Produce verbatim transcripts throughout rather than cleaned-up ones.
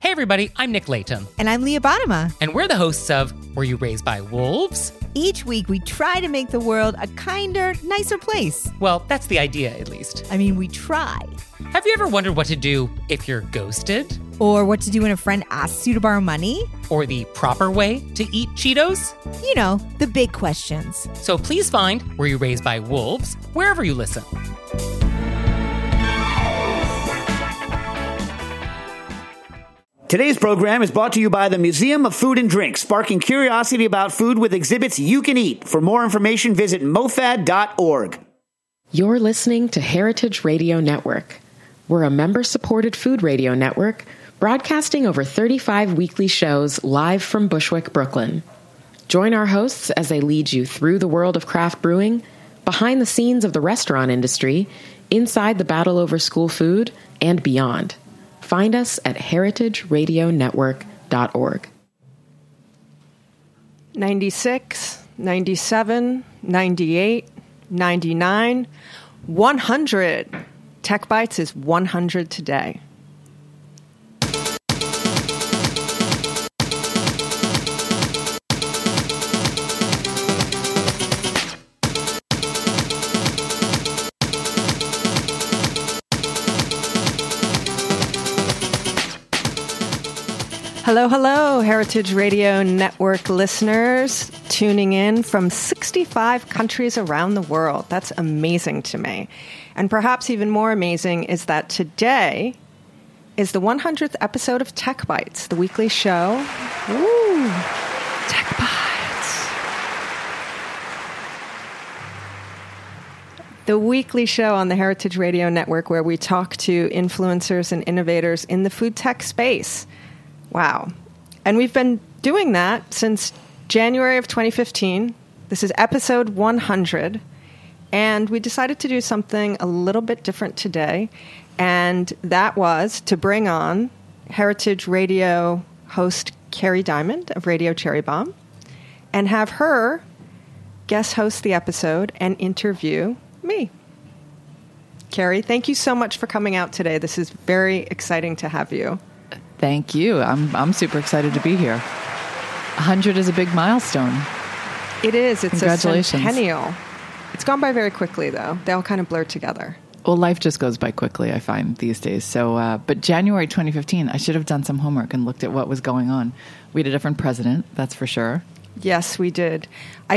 Hey everybody, I'm Nick Layton. And I'm Leah Bottima. And we're the hosts of Were You Raised by Wolves? Each week we try to make the world a kinder, nicer place. Well, that's the idea, at least. I mean, we try. Have you ever wondered what to do if you're ghosted? Or what to do when a friend asks you to borrow money? Or the proper way to eat Cheetos? You know, the big questions. So please find Were You Raised by Wolves wherever you listen. Today's program is brought to you by the Museum of Food and Drink, sparking curiosity about food with exhibits you can eat. For more information, visit mofad dot org. You're listening to Heritage Radio Network. We're a member-supported food radio network broadcasting over thirty-five weekly shows live from Bushwick, Brooklyn. Join our hosts as they lead you through the world of craft brewing, behind the scenes of the restaurant industry, inside the battle over school food, and beyond. Find us at heritage radio network dot org. ninety-six, ninety-seven, ninety-eight, ninety-nine, one hundred. Tech Bites is one hundred today. Hello, hello, Heritage Radio Network listeners tuning in from sixty-five countries around the world. That's amazing to me. And perhaps even more amazing is that today is the one hundredth episode of Tech Bites, the weekly show. Ooh, Tech Bites. The weekly show on the Heritage Radio Network where we talk to influencers and innovators in the food tech space. Wow. And we've been doing that since January of twenty fifteen. This is episode one hundred. And we decided to do something a little bit different today. And that was to bring on Heritage Radio host Carrie Diamond of Radio Cherry Bomb and have her guest host the episode and interview me. Carrie, thank you so much for coming out today. This is very exciting to have you. Thank you. I'm I'm super excited to be here. one hundred is a big milestone. It is. It's a Congratulations. centennial. It's gone by very quickly, though. They all kind of blur together. Well, life just goes by quickly, I find, these days. So, uh, but January twenty fifteen, I should have done some homework and looked at what was going on. We had a different president, that's for sure. Yes, we did. I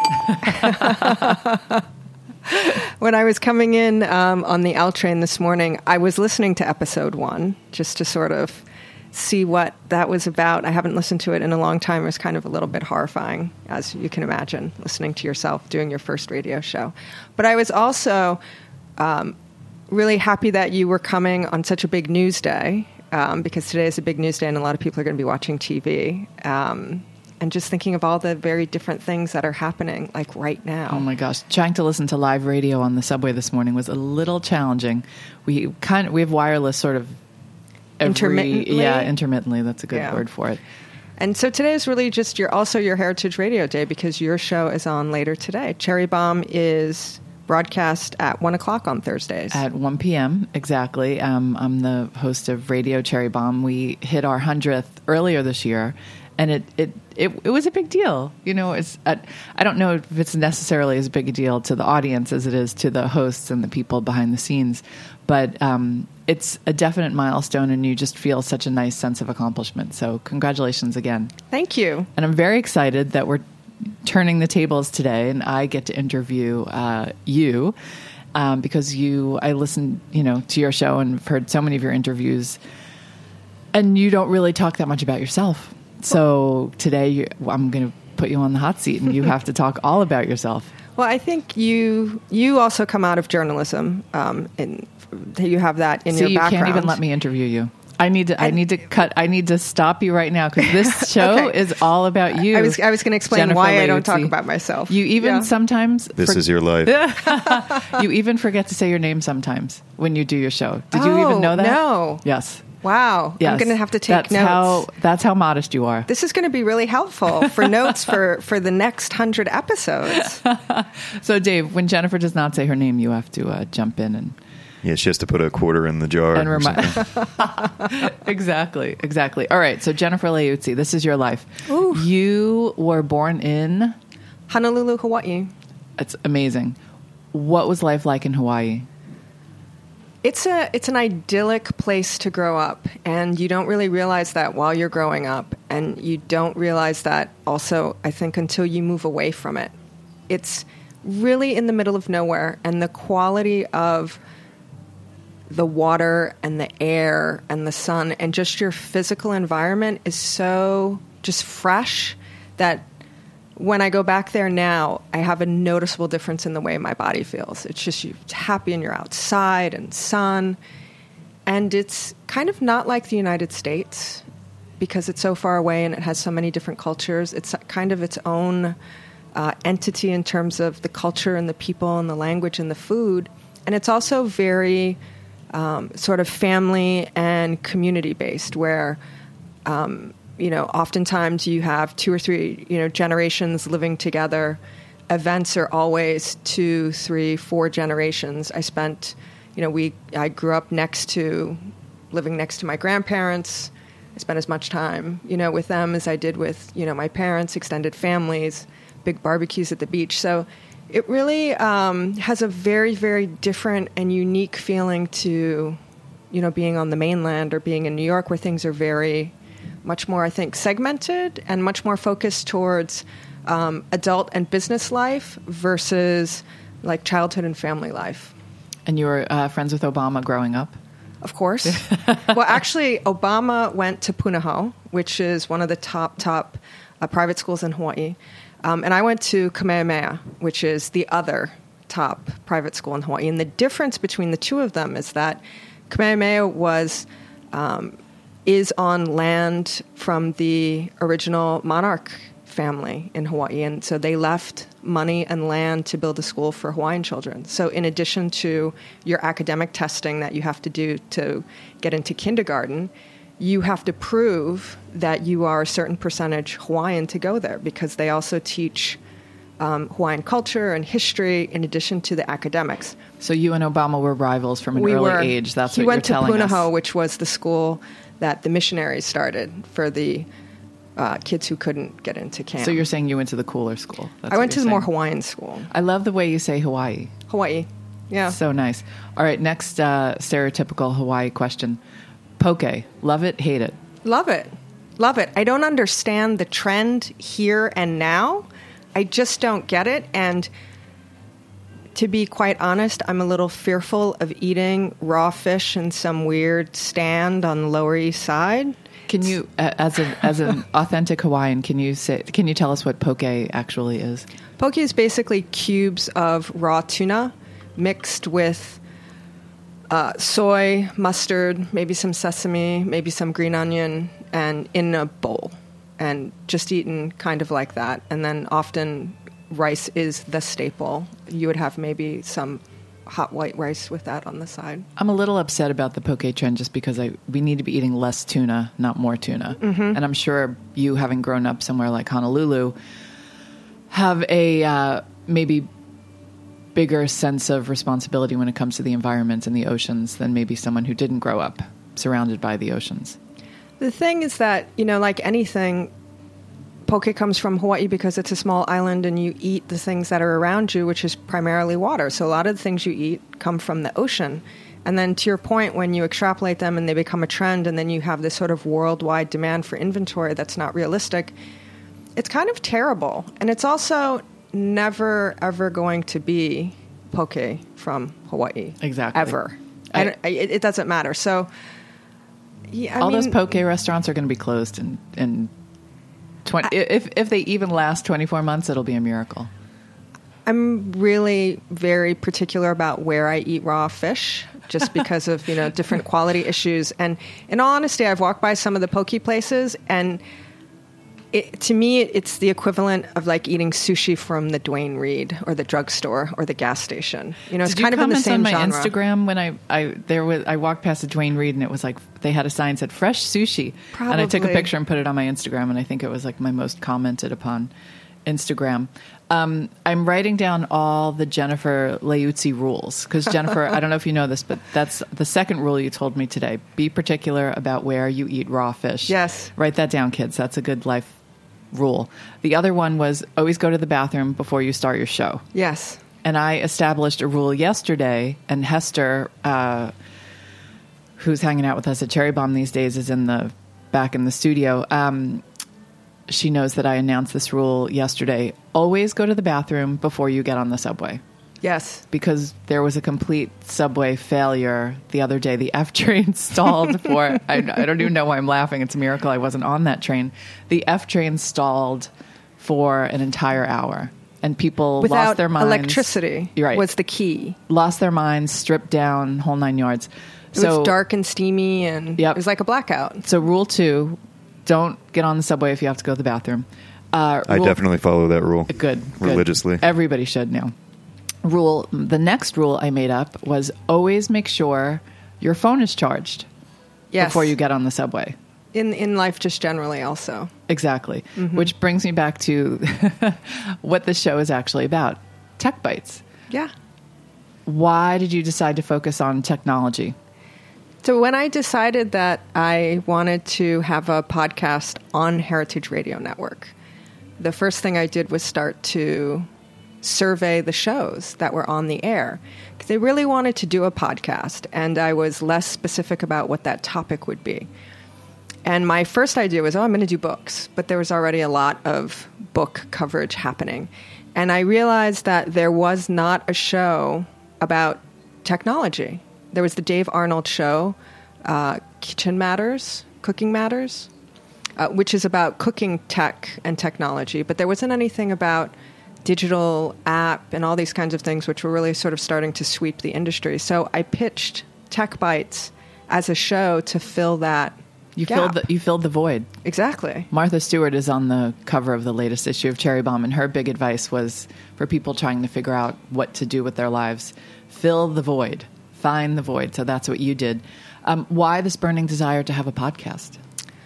When I was coming in um, on the L train this morning, I was listening to episode one just to sort of see what that was about. I haven't listened to it in a long time. It was kind of a little bit horrifying, as you can imagine, listening to yourself doing your first radio show. But I was also um, really happy that you were coming on such a big news day, um, because today is a big news day and a lot of people are going to be watching T V. Um, and just thinking of all the very different things that are happening, like right now. Oh my gosh, trying to listen to live radio on the subway this morning was a little challenging. We kind of, we have wireless sort of every, intermittently. Yeah, intermittently. That's a good Yeah. word for it. And so today is really just your also your Heritage Radio Day because your show is on later today. Cherry Bomb is broadcast at one o'clock on Thursdays. At one p.m., exactly. Um, I'm the host of Radio Cherry Bomb. We hit our hundredth earlier this year, and it it, it, it was a big deal. You know, it's I, I don't know if it's necessarily as big a deal to the audience as it is to the hosts and the people behind the scenes, but um, it's a definite milestone, and you just feel such a nice sense of accomplishment. So congratulations again. Thank you. And I'm very excited that we're turning the tables today, and I get to interview uh, you um, because you. I listened, you know, to your show and have heard so many of your interviews, and you don't really talk that much about yourself. So today, you, I'm going to put you on the hot seat, and you have to talk all about yourself. Well, I think you you also come out of journalism, um, and you have that in See, your you background. can't even let me interview you. I need to. I need to cut. I need to stop you right now because this show Okay. is all about you. I was I was going to explain Jennifer why I don't talk Leuzzi. about myself. You even Yeah. sometimes. This for- is your life. You even forget to say your name sometimes when you do your show. Did you Oh, even know that? no. Yes. Wow. Yes. I'm going to have to take that's notes. How, that's how modest you are. This is going to be really helpful for notes for, for the next hundred episodes. So, Dave, when Jennifer does not say her name, you have to uh, jump in and Yeah, she has to put a quarter in the jar. And or remind- something. exactly, exactly. All right, so Jennifer Leuzzi, this is your life. Ooh. You were born in... Honolulu, Hawaii. It's amazing. What was life like in Hawaii? It's a it's an idyllic place to grow up, and you don't really realize that while you're growing up, and you don't realize that also, I think, until you move away from it. It's really in the middle of nowhere, and the quality of the water and the air and the sun and just your physical environment is so just fresh that when I go back there now, I have a noticeable difference in the way my body feels. It's just you're happy and you're outside and sun. And it's kind of not like the United States because it's so far away and it has so many different cultures. It's kind of its own uh, entity in terms of the culture and the people and the language and the food. And it's also very um, sort of family and community-based where... Um, You know, oftentimes you have two or three, you know, generations living together. Events are always two, three, four generations. I spent, you know, we I grew up next to, living next to my grandparents. I spent as much time, you know, with them as I did with, you know, my parents, extended families, big barbecues at the beach. So it really um, has a very, very different and unique feeling to, you know, being on the mainland or being in New York where things are very... much more, I think, segmented and much more focused towards um, adult and business life versus like childhood and family life. And you were uh, friends with Obama growing up? Of course. Well, actually, Obama went to Punahou, which is one of the top, top uh, private schools in Hawaii. Um, and I went to Kamehameha, which is the other top private school in Hawaii. And the difference between the two of them is that Kamehameha was... Um, is on land from the original monarch family in Hawaii. And so they left money and land to build a school for Hawaiian children. So in addition to your academic testing that you have to do to get into kindergarten, you have to prove that you are a certain percentage Hawaiian to go there because they also teach um, Hawaiian culture and history in addition to the academics. So you and Obama were rivals from an we early were, age. That's he what went you're to telling Punahou, us. which was the school that the missionaries started for the uh, kids who couldn't get into camp. So you're saying you went to the cooler school? That's I what went to you're the more saying. Hawaiian school. I love the way you say Hawaii. Hawaii, yeah. So nice. All right, next uh, stereotypical Hawaii question. Poke. Love it, hate it? Love it. Love it. I don't understand the trend here and now. I just don't get it. And to be quite honest, I'm a little fearful of eating raw fish in some weird stand on the Lower East Side. Can you, uh, as an as an authentic Hawaiian, can you say? Can you tell us what poke actually is? Poke is basically cubes of raw tuna mixed with uh, soy, mustard, maybe some sesame, maybe some green onion, and in a bowl, and just eaten kind of like that. And then often rice is the staple. You would have maybe some hot white rice with that on the side. I'm a little upset about the poke trend just because I we need to be eating less tuna, not more tuna. Mm-hmm. And I'm sure you, having grown up somewhere like Honolulu, have a uh, maybe bigger sense of responsibility when it comes to the environment and the oceans than maybe someone who didn't grow up surrounded by the oceans. The thing is that, you know, like anything, poke comes from Hawaii because it's a small island and you eat the things that are around you, which is primarily water. So a lot of the things you eat come from the ocean. And then to your point, when you extrapolate them and they become a trend and then you have this sort of worldwide demand for inventory that's not realistic, it's kind of terrible. And it's also never, ever going to be poke from Hawaii. Exactly. Ever. I, and it, it doesn't matter. So, yeah, I all mean, those poke restaurants are going to be closed in, in twenty. I, if if they even last twenty-four months, it'll be a miracle. I'm really very particular about where I eat raw fish, just because of, you know, different quality issues. And in all honesty, I've walked by some of the poke places, and it, to me, it's the equivalent of like eating sushi from the Duane Reade or the drugstore or the gas station. You know, it's Did kind you of in the comment same on my genre. Instagram when I, I there was I walked past a Duane Reade and it was like they had a sign that said fresh sushi, and I took a Probably. picture and put it on my Instagram, and I think it was like my most commented upon Instagram. Um, I'm writing down all the Jennifer Leuzzi rules because Jennifer, I don't know if you know this, but that's the second rule you told me today. Be particular about where you eat raw fish. Yes. Write that down, kids. That's a good life rule. The other one was always go to the bathroom before you start your show. Yes. And I established a rule yesterday, and Hester, uh, who's hanging out with us at Cherry Bomb these days, is in the back in the studio. Um, she knows that I announced this rule yesterday. Always go to the bathroom before you get on the subway. Yes. Because there was a complete subway failure the other day. The F train stalled for, I, I don't even know why I'm laughing. It's a miracle I wasn't on that train. The F train stalled for an entire hour. And people Without lost their minds. Electricity You're right. was the key. Lost their minds, stripped down, whole nine yards. It so, was dark and steamy, and Yep. it was like a blackout. So rule two, don't get on the subway if you have to go to the bathroom. Uh, I rule- definitely follow that rule. Good, good. Religiously. Everybody should now. Rule. The next rule I made up was always make sure your phone is charged Yes. before you get on the subway. In in life, just generally, also. Exactly. Mm-hmm. Which brings me back to what the show is actually about. Tech Bites. Yeah. Why did you decide to focus on technology? So when I decided that I wanted to have a podcast on Heritage Radio Network, the first thing I did was start to survey the shows that were on the air. Because I really wanted to do a podcast, and I was less specific about what that topic would be. And my first idea was, oh, I'm going to do books. But there was already a lot of book coverage happening. And I realized that there was not a show about technology. There was the Dave Arnold show, uh, Kitchen Matters, Cooking Matters, uh, which is about cooking tech and technology. But there wasn't anything about digital app and all these kinds of things, which were really sort of starting to sweep the industry. So I pitched Tech Bites as a show to fill that You gap. filled the, you filled the void. Exactly. Martha Stewart is on the cover of the latest issue of Cherry Bomb, and her big advice was for people trying to figure out what to do with their lives, fill the void, find the void. So that's what you did. Um, why this burning desire to have a podcast?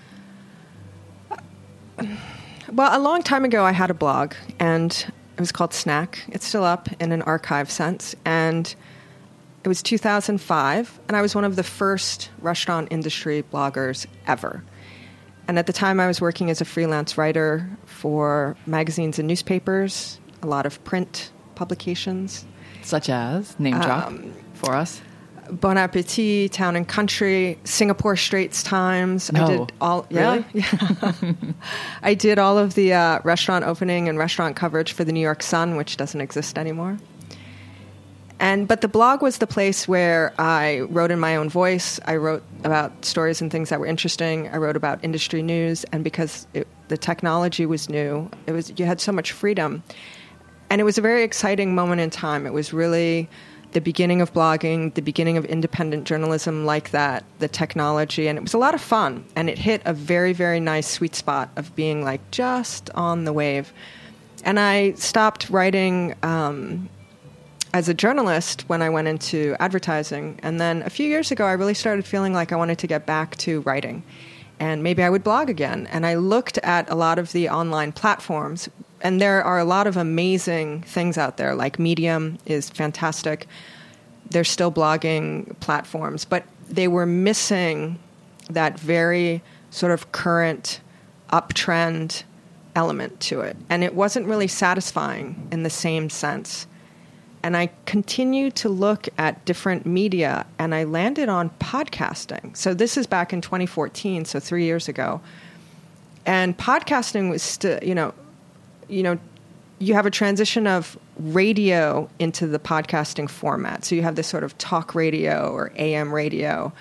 Well, a long time ago, I had a blog, and it was called Snack. It's still up in an archive sense, and it was two thousand five, and I was one of the first restaurant industry bloggers ever. And at the time, I was working as a freelance writer for magazines and newspapers, a lot of print publications. Such as, name drop Um, for us. Bon Appetit, Town and Country, Singapore Straits Times. No. I did all. Yeah, Really? yeah. I did all of the uh, restaurant opening and restaurant coverage for the New York Sun, which doesn't exist anymore. And but the blog was the place where I wrote in my own voice. I wrote about stories and things that were interesting. I wrote about industry news, and because it, the technology was new, it was you had so much freedom, and it was a very exciting moment in time. It was really the beginning of blogging, the beginning of independent journalism like that, the technology, and it was a lot of fun. And it hit a very, very nice sweet spot of being like just on the wave. And I stopped writing um, as a journalist when I went into advertising. And then a few years ago, I really started feeling like I wanted to get back to writing. And maybe I would blog again. And I looked at a lot of the online platforms, and there are a lot of amazing things out there, like Medium is fantastic. There's still blogging platforms, but they were missing that very sort of current uptrend element to it. And it wasn't really satisfying in the same sense. And I continued to look at different media, and I landed on podcasting. So this is back in twenty fourteen, so three years ago. And podcasting was still, you know, you know, you have a transition of radio into the podcasting format. So you have this sort of talk radio or A M radio,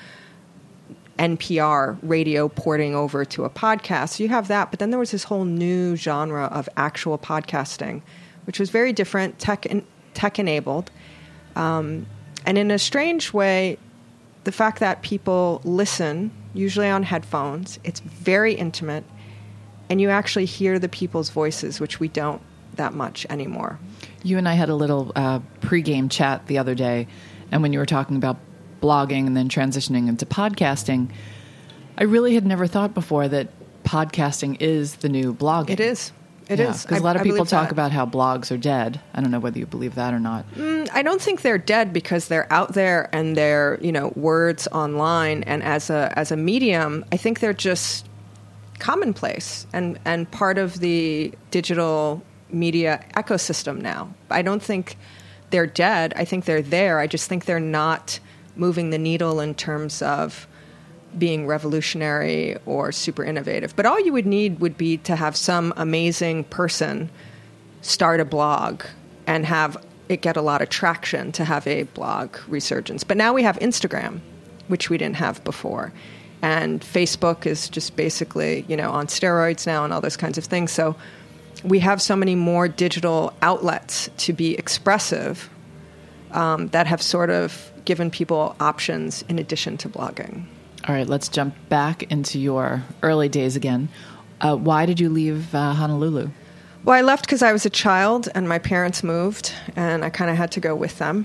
N P R radio porting over to a podcast. So you have that. But then there was this whole new genre of actual podcasting, which was very different, tech and tech-enabled. Um, and in a strange way, the fact that people listen, usually on headphones, it's very intimate, and you actually hear the people's voices, which we don't that much anymore. You and I had a little uh, pregame chat the other day, and when you were talking about blogging and then transitioning into podcasting, I really had never thought before that podcasting is the new blogging. It is. It yeah, is. because a I- lot of I people believe talk that. about how blogs are dead. I don't know whether you believe that or not. I don't think they're dead because they're out there and they're, you know, words online. And as a as a medium, I think they're just commonplace and, and part of the digital media ecosystem now. I don't think they're dead. I think they're there. I just think they're not moving the needle in terms of being revolutionary or super innovative. But all you would need would be to have some amazing person start a blog and have it get a lot of traction to have a blog resurgence. But now we have Instagram, which we didn't have before. And Facebook is just basically, you know, on steroids now and all those kinds of things. So we have so many more digital outlets to be expressive um, that have sort of given people options in addition to blogging. All right, let's jump back into your early days again. Uh, why did you leave uh, Honolulu? Well, I left because I was a child and my parents moved, and I kind of had to go with them.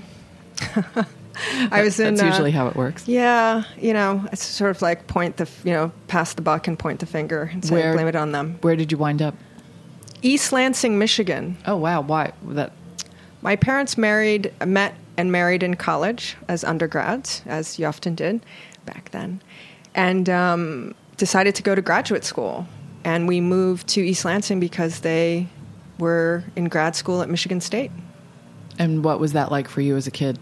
I was in. That's usually uh, how it works. Yeah, you know, it's sort of like point the, you know, pass the buck and point the finger and say Where- blame it on them. Where did you wind up? East Lansing, Michigan. Oh, wow. Why? That. My parents married, met and married in college as undergrads, as you often did back then, and um, decided to go to graduate school. And we moved to East Lansing because they were in grad school at Michigan State. And what was that like for you as a kid?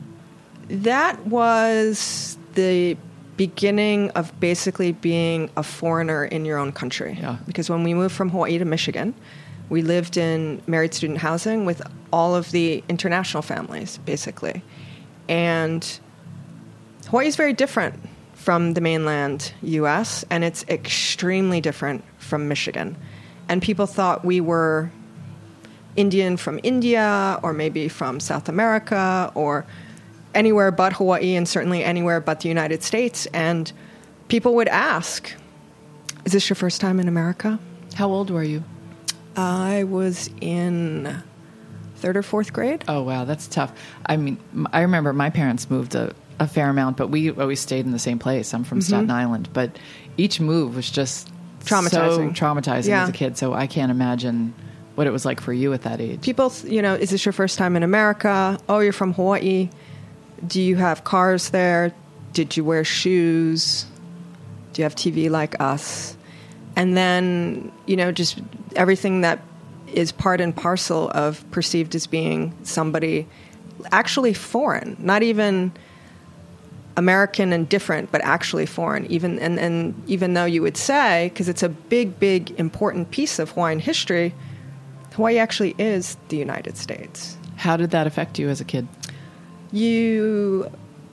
That was the beginning of basically being a foreigner in your own country. Yeah. Because when we moved from Hawaii to Michigan, we lived in married student housing with all of the international families, basically. And Hawaii is very different from the mainland U S, and it's extremely different from Michigan. And people thought we were Indian from India, or maybe from South America, or anywhere but Hawaii, and certainly anywhere but the United States. And people would ask, is this your first time in America? How old were you? I was in third or fourth grade. Oh, wow. That's tough. I mean, m- I remember my parents moved a, a fair amount, but we always stayed in the same place. I'm from Mm-hmm. Staten Island. But each move was just Traumatizing. so traumatizing Yeah. as a kid. So I can't imagine what it was like for you at that age. People, you know, is this your first time in America? Oh, you're from Hawaii. Do you have cars there? Did you wear shoes? Do you have T V like us? And then, you know, just everything that is part and parcel of perceived as being somebody actually foreign, not even American and different, but actually foreign. Even and, and even though you would say, because it's a big, big, important piece of Hawaiian history, Hawaii actually is the United States. How did that affect you as a kid? You,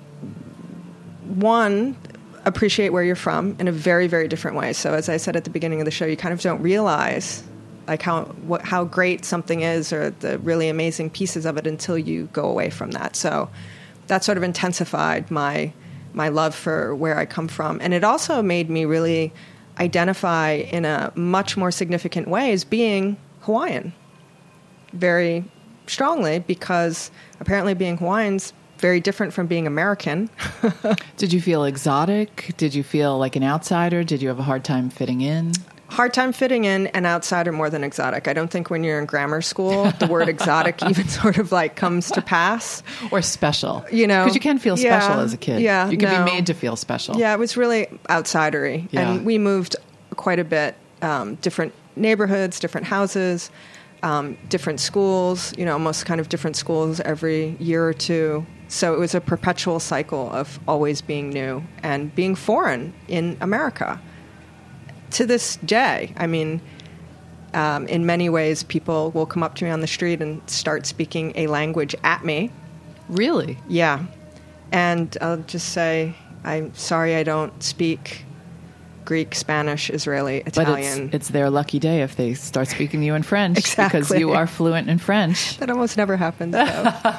one, appreciate where you're from in a very, very different way. So as I said at the beginning of the show, you kind of don't realize like how what, how great something is or the really amazing pieces of it until you go away from that. So that sort of intensified my my love for where I come from. And it also made me really identify in a much more significant way as being Hawaiian very strongly, because apparently being Hawaiian's very different from being American. Did you feel exotic? Did you feel like an outsider? Did you have a hard time fitting in? Hard time fitting in, and outsider more than exotic. I don't think when you're in grammar school, the word exotic even sort of like comes to pass. Or special? You know, because you can feel yeah, special as a kid. yeah, you can no. be made to feel special. Yeah, it was really outsidery. Yeah. And we moved quite a bit, um, different neighborhoods, different houses, um, different schools, you know, almost kind of different schools every year or two. So it was a perpetual cycle of always being new and being foreign in America. To this day, I mean, um, in many ways, people will come up to me on the street and start speaking a language at me. Really? Yeah. And I'll just say, I'm sorry I don't speak Greek, Spanish, Israeli, Italian. But it's, it's their lucky day if they start speaking to you in French. Exactly. Because you are fluent in French. That almost never happens, though.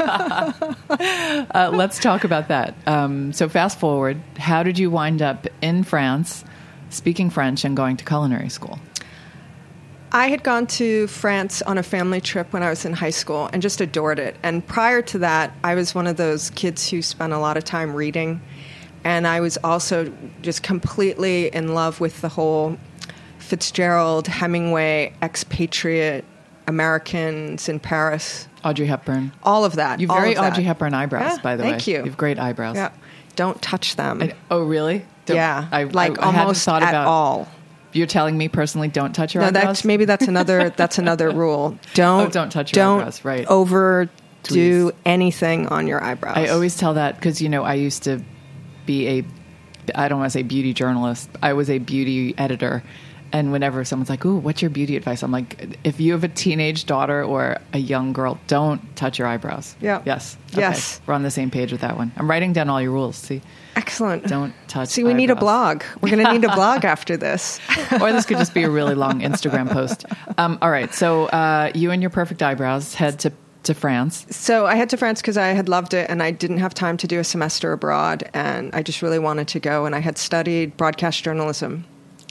uh, let's talk about that. Um, so fast forward, how did you wind up in France speaking French and going to culinary school? I had gone to France on a family trip when I was in high school and just adored it. And prior to that, I was one of those kids who spent a lot of time reading. And I was also just completely in love with the whole Fitzgerald, Hemingway, expatriate Americans in Paris. Audrey Hepburn. All of that. You have all very of that. Audrey Hepburn eyebrows, Yeah, by the way. thank you. You have great eyebrows. Yeah. Don't touch them. I- oh, really? Don't- yeah. I, like I, I hadn't almost thought at about, all. You're telling me personally, don't touch your No, eyebrows? that's maybe that's another that's another rule. Don't Oh, don't touch your don't eyebrows, right. overdo Please. anything on your eyebrows. I always tell that because, you know, I used to be a, I don't want to say beauty journalist. I was a beauty editor. And whenever someone's like, ooh, what's your beauty advice? I'm like, if you have a teenage daughter or a young girl, don't touch your eyebrows. Yeah. Yes. Okay. Yes. We're on the same page with that one. I'm writing down all your rules. See? Excellent. Don't touch See, we need a eyebrows. blog. We're going to need a blog after this. Or this could just be a really long Instagram post. Um, all right. So uh, you and your perfect eyebrows head to, to France. So I head to France because I had loved it and I didn't have time to do a semester abroad. And I just really wanted to go. And I had studied broadcast journalism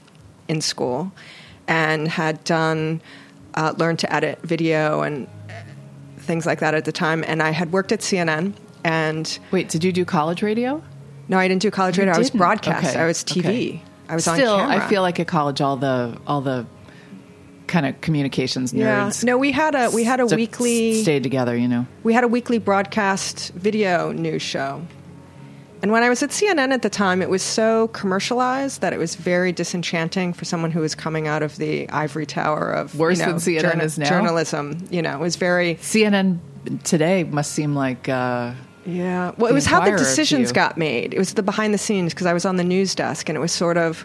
in school and had done, uh, learned to edit video and things like that at the time. And I had worked at C N N. And Wait, did you do college radio? no, I didn't do college You radio. I was didn't? broadcast. Okay. I was T V. Okay. I was Still, on camera. I feel like at college, all the all the kind of communications yeah. nerds. No, we had a we had a st- weekly stayed together. You know. we had a weekly broadcast video news show. And when I was at C N N at the time, it was so commercialized that it was very disenchanting for someone who was coming out of the ivory tower of Worse you know, than C N N is now? journalism. You know, it was very C N N today must seem like uh, yeah. Well, The it was how the Inquirer to decisions you. got made. It was the behind the scenes because I was on the news desk, and it was sort of,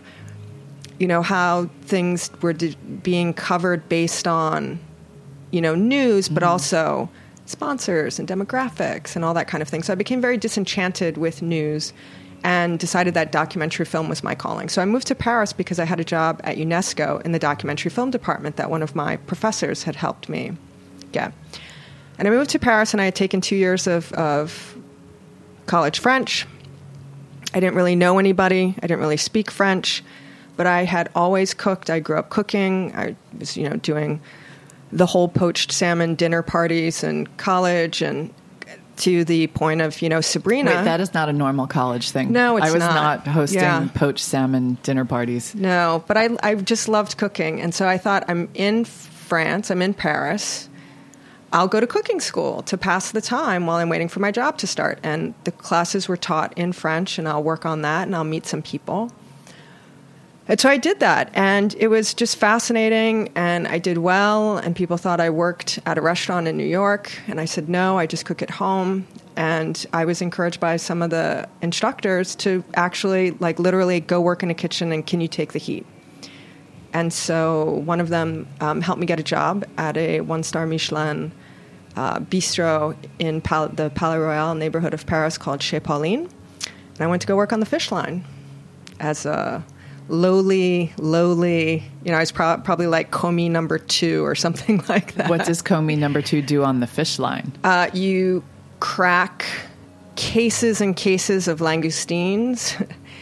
you know, how things were de- being covered based on, you know, news, but also sponsors and demographics and all that kind of thing. So I became very disenchanted with news and decided that documentary film was my calling. So I moved to Paris because I had a job at UNESCO in the documentary film department that one of my professors had helped me get. And I moved to Paris and I had taken two years of, of college French. I didn't really know anybody. I didn't really speak French, but I had always cooked. I grew up cooking. I was, you know, doing the whole poached salmon dinner parties in college, and to the point of, you know, Sabrina. wait, that is not a normal college thing. No, it's I was not. not, hosting Yeah. poached salmon dinner parties. No, but I, I just loved cooking. And so I thought, I'm in France, I'm in Paris. I'll go to cooking school to pass the time while I'm waiting for my job to start. And the classes were taught in French, and I'll work on that, and I'll meet some people. And so I did that, and it was just fascinating, and I did well, and people thought I worked at a restaurant in New York, and I said, no, I just cook at home. And I was encouraged by some of the instructors to actually, like, literally go work in a kitchen, and can you take the heat? And so one of them um, helped me get a job at a one-star Michelin uh, bistro in Pal- the Palais Royal neighborhood of Paris called Chez Pauline. And I went to go work on the fish line as a lowly, lowly, you know, I was pro- probably like commis number two or something like that. What does commis number two do on the fish line? Uh, you crack cases and cases of langoustines.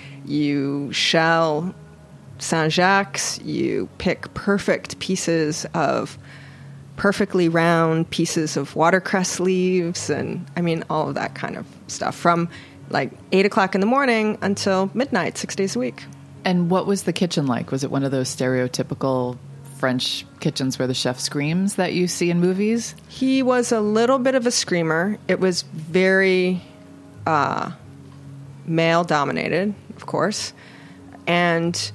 You shell Saint-Jacques. You pick perfect pieces of perfectly round pieces of watercress leaves. And I mean, all of that kind of stuff from like eight o'clock in the morning until midnight, six days a week. And what was the kitchen like? Was it one of those stereotypical French kitchens where the chef screams that you see in movies? He was a little bit of a screamer. It was very uh, male-dominated, of course. And,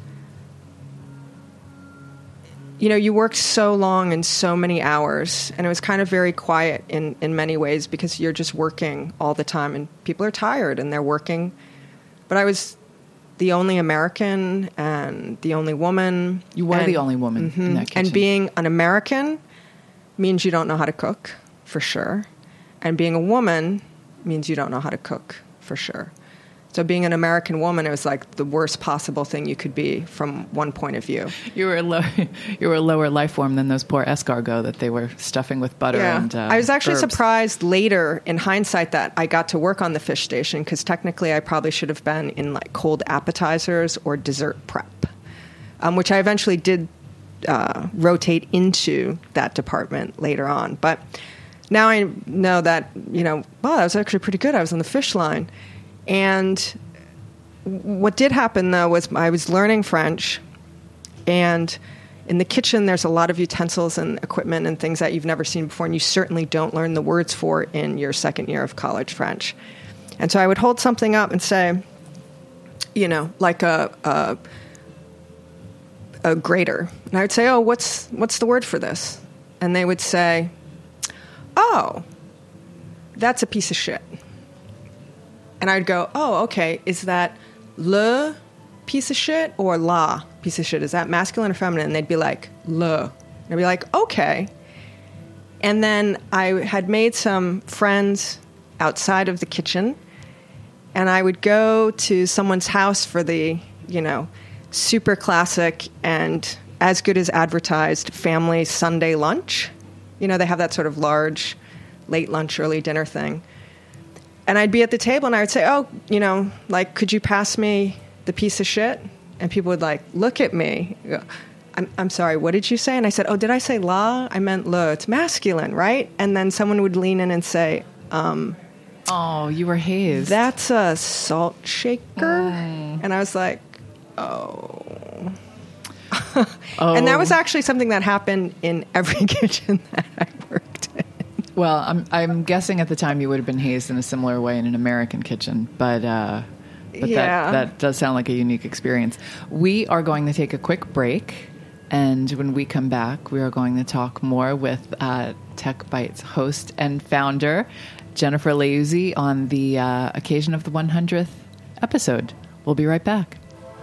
you know, you worked so long and so many hours, and it was kind of very quiet in, in many ways because you're just working all the time, and people are tired, and they're working. But I was the only American and the only woman. You were and, the only woman in that kitchen. And being an American means you don't know how to cook, for sure. And being a woman means you don't know how to cook, for sure. So being an American woman, it was like the worst possible thing you could be from one point of view. You were a low, you were a lower life form than those poor escargot that they were stuffing with butter Yeah. and uh, I was actually herbs. surprised later in hindsight that I got to work on the fish station because technically I probably should have been in like cold appetizers or dessert prep, um, which I eventually did uh, rotate into that department later on. But now I know that, you know, wow, that was actually pretty good. I was on the fish line. And what did happen, though, was I was learning French, And in the kitchen, there's a lot of utensils and equipment and things that you've never seen before, and you certainly don't learn the words for in your second year of college French. And so I would hold something up and say, you know, like a a, a grater. And I would say, oh, what's what's the word for this? And they would say, oh, that's a piece of shit. And I'd go, oh, okay, is that le piece of shit or la piece of shit? Is that masculine or feminine? And they'd be like, le. And I'd be like, okay. And then I had made some friends outside of the kitchen, and I would go to someone's house for the, you know, super classic and as good as advertised family Sunday lunch. You know, they have that sort of large late lunch, early dinner thing. And I'd be at the table and I would say, oh, you know, like, could you pass me the piece of shit? And people would like look at me. I'm, I'm sorry, what did you say? And I said, oh, did I say la? I meant le. It's masculine, right? And then someone would lean in and say, um, oh, you were hazed. That's a salt shaker. Oh. And I was like, oh. oh. And that was actually something that happened in every kitchen that I worked in. Well, I'm I'm guessing at the time you would have been hazed in a similar way in an American kitchen, but uh, but yeah. that that does sound like a unique experience. We are going to take a quick break, and when we come back, we are going to talk more with uh, Tech Bites host and founder Jennifer Leuzzi on the uh, occasion of the one hundredth episode. We'll be right back.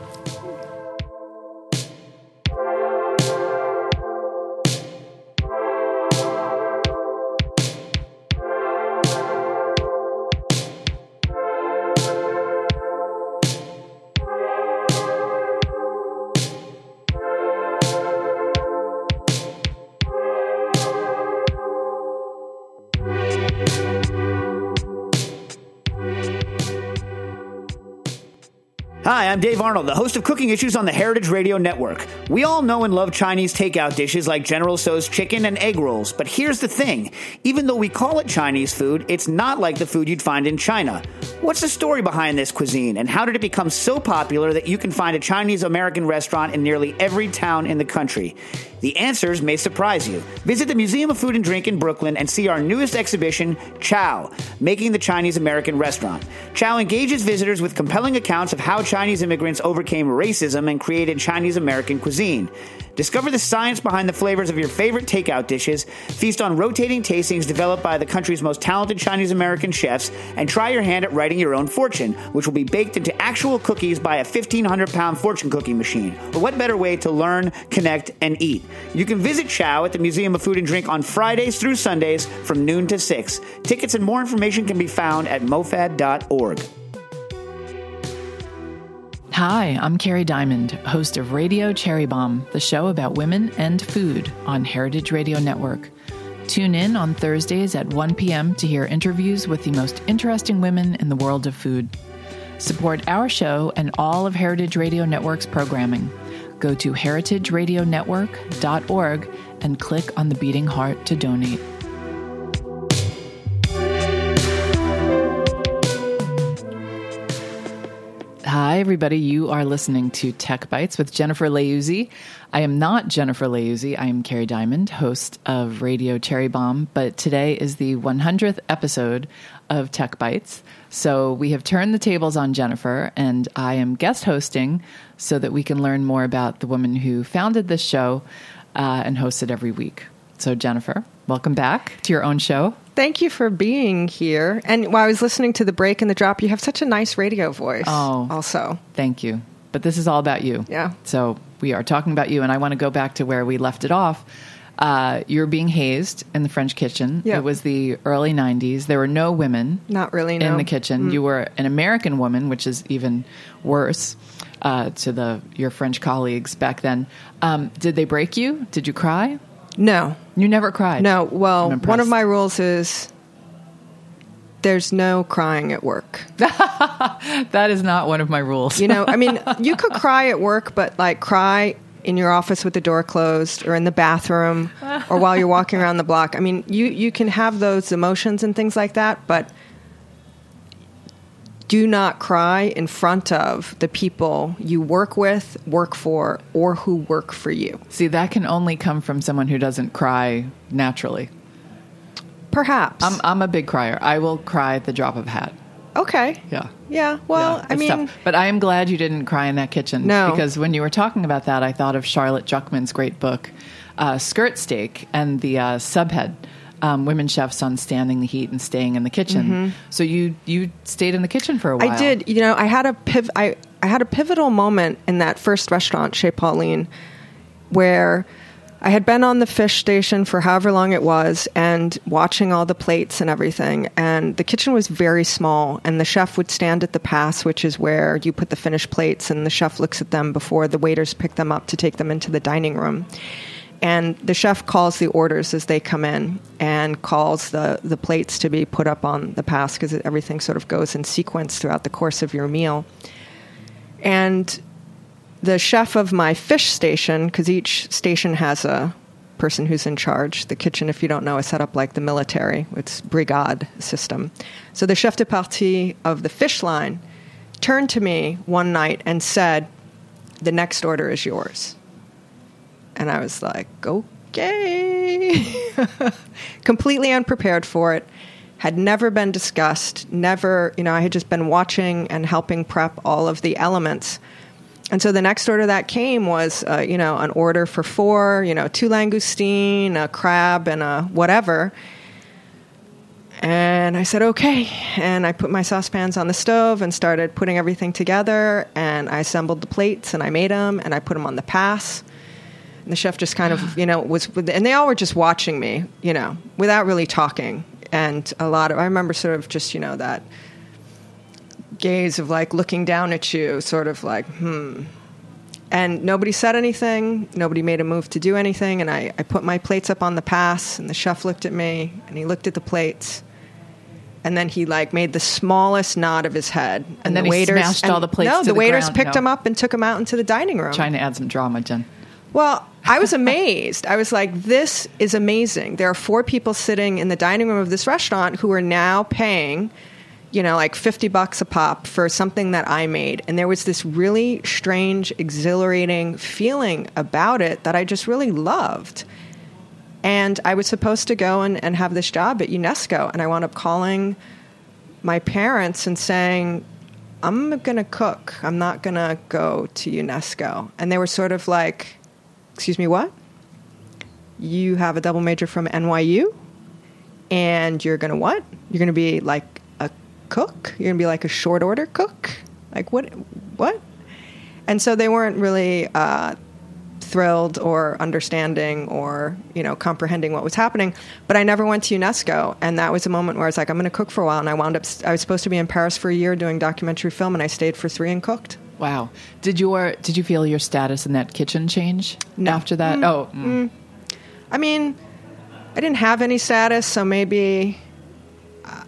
Hi, I'm Dave Arnold, the host of Cooking Issues on the Heritage Radio Network. We all know and love Chinese takeout dishes like General Tso's chicken and egg rolls, but here's the thing. Even though we call it Chinese food, it's not like the food you'd find in China. What's the story behind this cuisine, and how did it become so popular that you can find a Chinese-American restaurant in nearly every town in the country? The answers may surprise you. Visit the Museum of Food and Drink in Brooklyn and see our newest exhibition, Chow, Making the Chinese-American Restaurant. Chow engages visitors with compelling accounts of how Chinese immigrants overcame racism and created Chinese-American cuisine. Discover the science behind the flavors of your favorite takeout dishes, feast on rotating tastings developed by the country's most talented Chinese-American chefs, and try your hand at writing your own fortune, which will be baked into actual cookies by a fifteen hundred pound fortune cookie machine. Or what better way to learn, connect, and eat? You can visit Chow at the Museum of Food and Drink on Fridays through Sundays from noon to six. Tickets and more information can be found at mofad dot org. Hi, I'm Carrie Diamond, host of Radio Cherry Bomb, the show about women and food on Heritage Radio Network. Tune in on Thursdays at one p.m. to hear interviews with the most interesting women in the world of food. Support our show and all of Heritage Radio Network's programming. Go to heritage radio network dot org and click on the beating heart to donate. Hi, everybody. You are listening to Tech Bites with Jennifer Leuzzi. I am not Jennifer Leuzzi. I am Carrie Diamond, host of Radio Cherry Bomb, but today is the one hundredth episode of Tech Bites. So we have turned the tables on Jennifer, and I am guest hosting so that we can learn more about the woman who founded this show uh, and hosts it every week. So Jennifer, welcome back to your own show. Thank you for being here. And while I was listening to the break and the drop, you have such a nice radio voice. Oh, also. Thank you. But this is all about you. Yeah. So we are talking about you, and I want to go back to where we left it off. Uh, you're being hazed in the French kitchen. Yep. It was the early nineties. There were no women Not really, no. in the kitchen. Mm. You were an American woman, which is even worse uh, to the your French colleagues back then. Um, did they break you? Did you cry? No. You never cried? No. Well, I'm one of impressed. my rules is there's no crying at work. That is not one of my rules. You know, I mean, you could cry at work, but like cry in your office with the door closed or in the bathroom or while you're walking around the block. I mean, you, you can have those emotions and things like that, but do not cry in front of the people you work with, work for, or who work for you. See, that can only come from someone who doesn't cry naturally. Perhaps. I'm, I'm a big crier. I will cry at the drop of a hat. Okay. Yeah. Yeah. Well, yeah, I it's mean, tough. But I am glad you didn't cry in that kitchen. No. Because when you were talking about that, I thought of Charlotte Juckman's great book, uh, Skirt Steak, and the uh, subhead, um, Women Chefs on Standing the Heat and Staying in the Kitchen. Mm-hmm. So you you stayed in the kitchen for a while. I did. You know, I had a piv- I, I had a pivotal moment in that first restaurant, Chez Pauline, where I had been on the fish station for however long it was and watching all the plates and everything. And the kitchen was very small, and the chef would stand at the pass, which is where you put the finished plates, and the chef looks at them before the waiters pick them up to take them into the dining room. And the chef calls the orders as they come in and calls the, the plates to be put up on the pass, because everything sort of goes in sequence throughout the course of your meal. And the chef of my fish station, because each station has a person who's in charge. The kitchen, if you don't know, is set up like the military. It's brigade system. So the chef de partie of the fish line turned to me one night and said, "The next order is yours." And I was like, okay. Completely unprepared for it. Had never been discussed. Never, you know, I had just been watching and helping prep all of the elements. And so the next order that came was, uh, you know, an order for four, you know, two langoustine, a crab, and a whatever. And I said, okay. And I put my saucepans on the stove and started putting everything together. And I assembled the plates, and I made them, and I put them on the pass. And the chef just kind of, you know, was, and they all were just watching me, you know, without really talking. And a lot of, I remember sort of just, you know, that gaze of like looking down at you, sort of like, hmm. And nobody said anything. Nobody made a move to do anything. And I, I put my plates up on the pass, and the chef looked at me, and he looked at the plates. And then he like made the smallest nod of his head. And, and then the he waiters, smashed and, all the plates No, to the, the waiters ground. picked No. them up and took them out into the dining room. Trying to add some drama, Jen. Well, I was amazed. I was like, this is amazing. There are four people sitting in the dining room of this restaurant who are now paying, you know, like fifty bucks a pop for something that I made. And there was this really strange, exhilarating feeling about it that I just really loved. And I was supposed to go and, and have this job at UNESCO. And I wound up calling my parents and saying, I'm going to cook. I'm not going to go to UNESCO. And they were sort of like, excuse me, what? You have a double major from N Y U? And you're going to what? You're going to be like a cook? You're going to be like a short order cook? Like what? What? And so they weren't really uh, thrilled or understanding or, you know, comprehending what was happening. But I never went to UNESCO. And that was a moment where I was like, I'm going to cook for a while. And I wound up, I was supposed to be in Paris for a year doing documentary film, and I stayed for three and cooked. Wow. Did your did you feel your status in that kitchen change No. after that? Mm, oh. Mm. Mm. I mean, I didn't have any status, so maybe... Uh,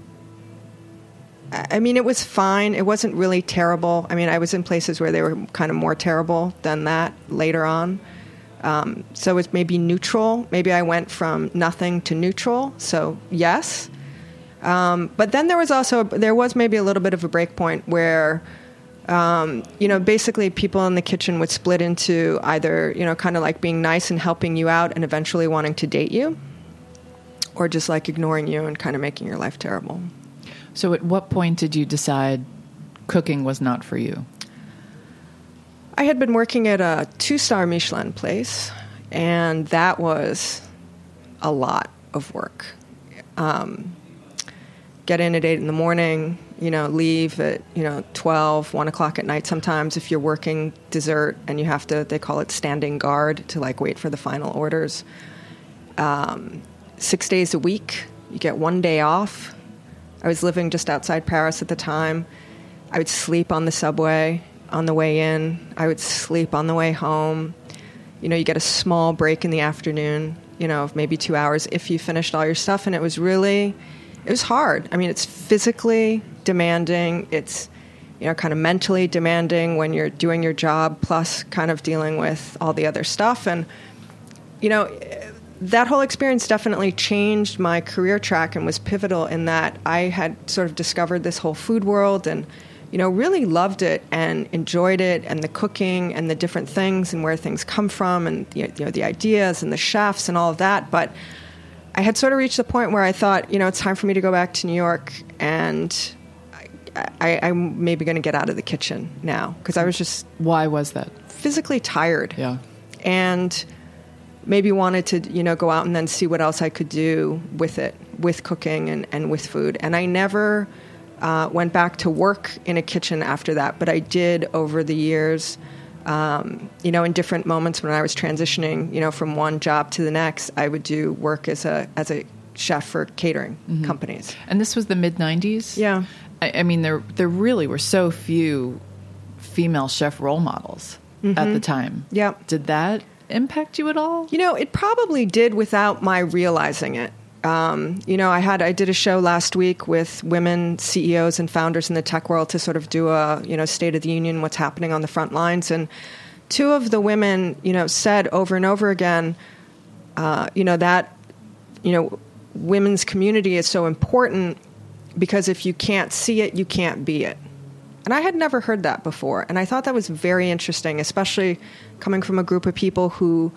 I mean, it was fine. It wasn't really terrible. I mean, I was in places where they were kind of more terrible than that later on. Um, so it was maybe neutral. Maybe I went from nothing to neutral, so yes. Um, but then there was also... There was maybe a little bit of a break point where... Um, you know, basically people in the kitchen would split into either, you know, kind of like being nice and helping you out and eventually wanting to date you, or just like ignoring you and kind of making your life terrible. So at what point did you decide cooking was not for you? I had been working at a two-star Michelin place, and that was a lot of work. Um, get in at eight in the morning, you know, leave at, you know, twelve, one o'clock at night sometimes if you're working dessert and you have to, they call it standing guard, to like wait for the final orders. Um, six days a week, you get one day off. I was living just outside Paris at the time. I would sleep on the subway on the way in. I would sleep on the way home. You know, you get a small break in the afternoon, you know, of maybe two hours if you finished all your stuff. And it was really, it was hard. I mean, it's physically demanding. It's, you know, kind of mentally demanding when you're doing your job, plus kind of dealing with all the other stuff. And, you know, that whole experience definitely changed my career track and was pivotal in that I had sort of discovered this whole food world and, you know, really loved it and enjoyed it and the cooking and the different things and where things come from and, you know, the ideas and the chefs and all of that. But I had sort of reached the point where I thought, you know, it's time for me to go back to New York, and I, I, I'm maybe going to get out of the kitchen now because I was just Why was that? physically tired. Yeah. And maybe wanted to, you know, go out and then see what else I could do with it, with cooking and, and with food. And I never uh, went back to work in a kitchen after that, but I did over the years. Um, you know, in different moments when I was transitioning, you know, from one job to the next, I would do work as a as a chef for catering mm-hmm. companies. And this was the mid nineties? Yeah. I, I mean, there there really were so few female chef role models mm-hmm. at the time. Yeah. Did that impact you at all? You know, it probably did without my realizing it. Um, you know, I had I did a show last week with women C E Os and founders in the tech world to sort of do a, you know, State of the Union, what's happening on the front lines. And two of the women, you know, said over and over again, uh, you know, that, you know, women's community is so important because if you can't see it, you can't be it. And I had never heard that before. And I thought that was very interesting, especially coming from a group of people who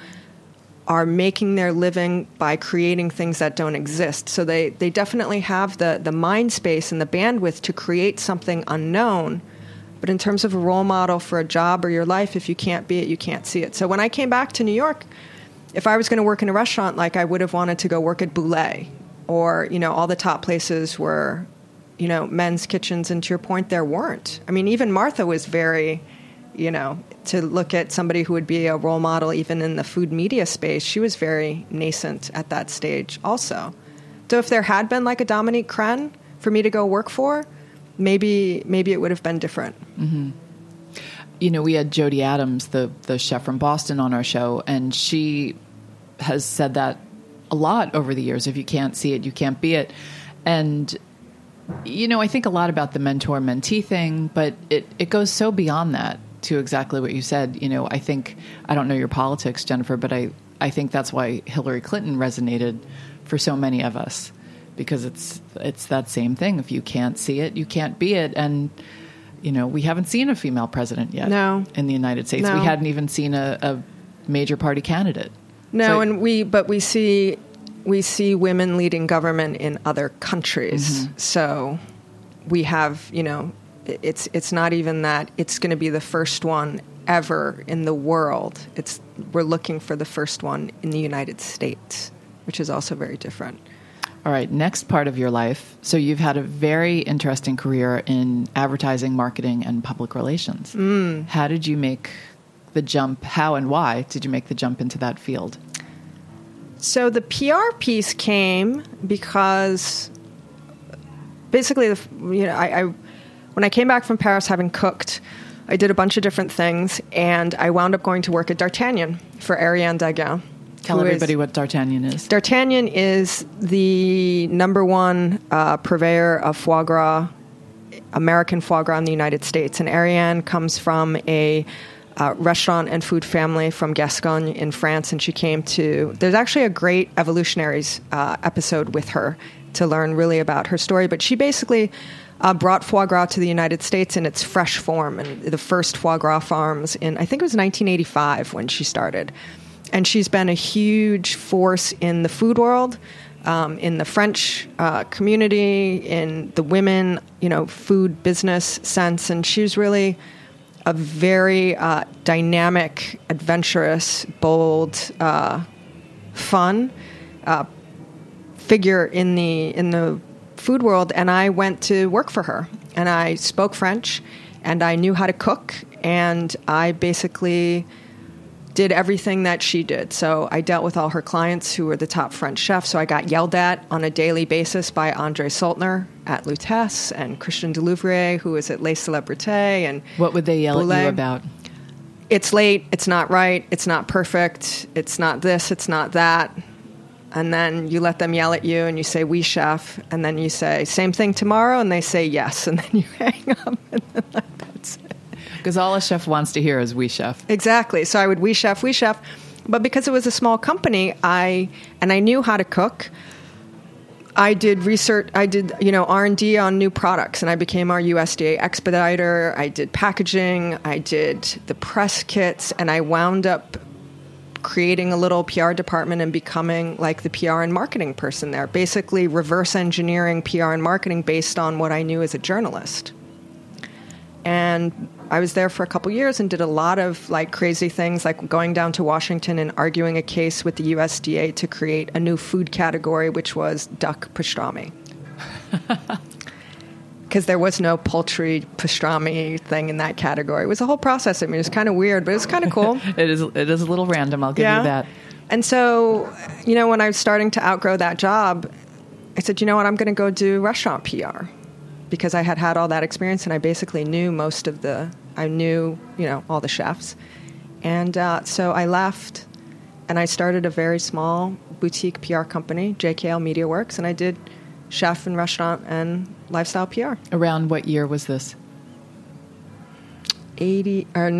are making their living by creating things that don't exist. So they, they definitely have the, the mind space and the bandwidth to create something unknown. But in terms of a role model for a job or your life, if you can't be it, you can't see it. So when I came back to New York, if I was going to work in a restaurant, like I would have wanted to go work at Boulé, or, you know, all the top places were, you know, men's kitchens. And to your point, there weren't. I mean, even Martha was very, you know, to look at somebody who would be a role model even in the food media space, she was very nascent at that stage also. So if there had been like a Dominique Crenn for me to go work for, maybe maybe it would have been different. Mm-hmm. You know, we had Jody Adams, the, the chef from Boston, on our show, and she has said that a lot over the years. If you can't see it, you can't be it. And, you know, I think a lot about the mentor-mentee thing, but it, it goes so beyond that. To exactly what you said. You know, I think, I don't know your politics, Jennifer, but I, I think that's why Hillary Clinton resonated for so many of us, because it's it's that same thing. If you can't see it, you can't be it. And, you know, we haven't seen a female president yet no. in the United States. No. We hadn't even seen a, a major party candidate. No, so, and we, but we see, we see women leading government in other countries. Mm-hmm. So we have, you know, It's it's not even that it's going to be the first one ever in the world. It's we're looking for the first one in the United States, which is also very different. All right, next part of your life. So you've had a very interesting career in advertising, marketing, and public relations. Mm. How did you make the jump? How and why did you make the jump into that field? So the P R piece came because basically, the, you know, I. I When I came back from Paris, having cooked, I did a bunch of different things, and I wound up going to work at D'Artagnan for Ariane Daguin. Tell everybody what D'Artagnan is. D'Artagnan is the number one uh, purveyor of foie gras, American foie gras in the United States. And Ariane comes from a uh, restaurant and food family from Gascogne in France, and she came to... There's actually a great Evolutionaries uh, episode with her to learn really about her story, but she basically... Uh, brought foie gras to the United States in its fresh form, and the first foie gras farms in, I think it was nineteen eighty-five when she started. And she's been a huge force in the food world, um, in the French uh, community, in the women, you know, food business sense. And she's really a very uh, dynamic, adventurous, bold, uh, fun uh, figure in the in the food world. And I went to work for her, and I spoke French, and I knew how to cook, and I basically did everything that she did. So I dealt with all her clients who were the top French chefs. So I got yelled at on a daily basis by André Saltner at Lutèce and Christian Delouvrier, who was at Les Célébrités. And what would they yell Boulé. at you about? It's late. It's not right. It's not perfect. It's not this. It's not that. And then you let them yell at you, and you say, "Oui, chef." And then you say, "Same thing tomorrow?" And they say, "Yes." And then you hang up. And then that's it. Because all a chef wants to hear is "Oui, chef." Exactly. So I would "Oui, chef, oui, chef." But because it was a small company, I and I knew how to cook. I did research. I did, you know, R and D on new products, and I became our U S D A expediter. I did packaging. I did the press kits, and I wound up creating a little P R department and becoming like the P R and marketing person there. Basically, reverse engineering P R and marketing based on what I knew as a journalist. And I was there for a couple years and did a lot of like crazy things, like going down to Washington and arguing a case with the U S D A to create a new food category, which was duck pastrami. Because there was no poultry pastrami thing in that category. It was a whole process. I mean, it was kind of weird, but it was kind of cool. It is it is a little random, I'll give Yeah. you that. And so, you know, when I was starting to outgrow that job, I said, you know what, I'm going to go do restaurant P R. Because I had had all that experience and I basically knew most of the, I knew, you know, all the chefs. And uh, so I left and I started a very small boutique P R company, J K L Media Works, and I did chef and restaurant and lifestyle P R. Around what year was this? eighty or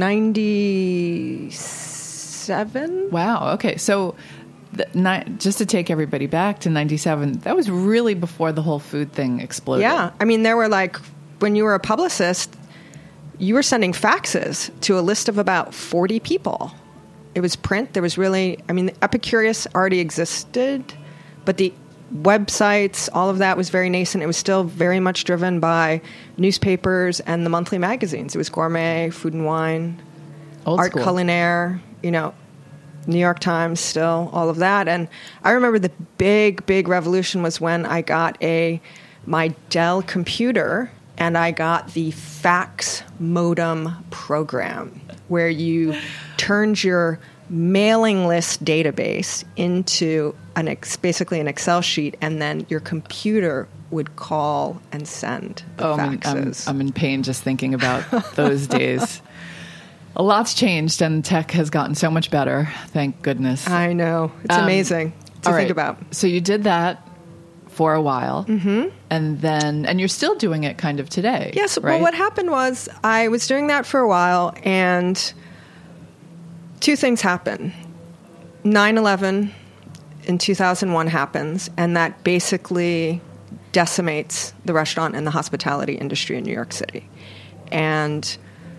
ninety-seven. Wow. Okay. So the, ni- just to take everybody back to ninety-seven, that was really before the whole food thing exploded. Yeah. I mean, there were like, when you were a publicist, you were sending faxes to a list of about forty people. It was print. There was really, I mean, Epicurious already existed, but the websites, all of that was very nascent. It was still very much driven by newspapers and the monthly magazines. It was Gourmet, Food and Wine, Old Art school. Culinaire, you know, New York Times, still, all of that. And I remember the big, big revolution was when I got a my Dell computer and I got the fax modem program where you turned your mailing list database into an ex, basically an Excel sheet, and then your computer would call and send the Oh, I'm in, I'm, faxes. I'm in pain just thinking about those days. A lot's changed and tech has gotten so much better. Thank goodness. I know. It's Um, amazing to all think right. about. So you did that for a while, mm-hmm. and then, and you're still doing it kind of today. Yes. right? Well, what happened was I was doing that for a while, and two things happened. nine eleven in two thousand one happens, and that basically decimates the restaurant and the hospitality industry in New York City. And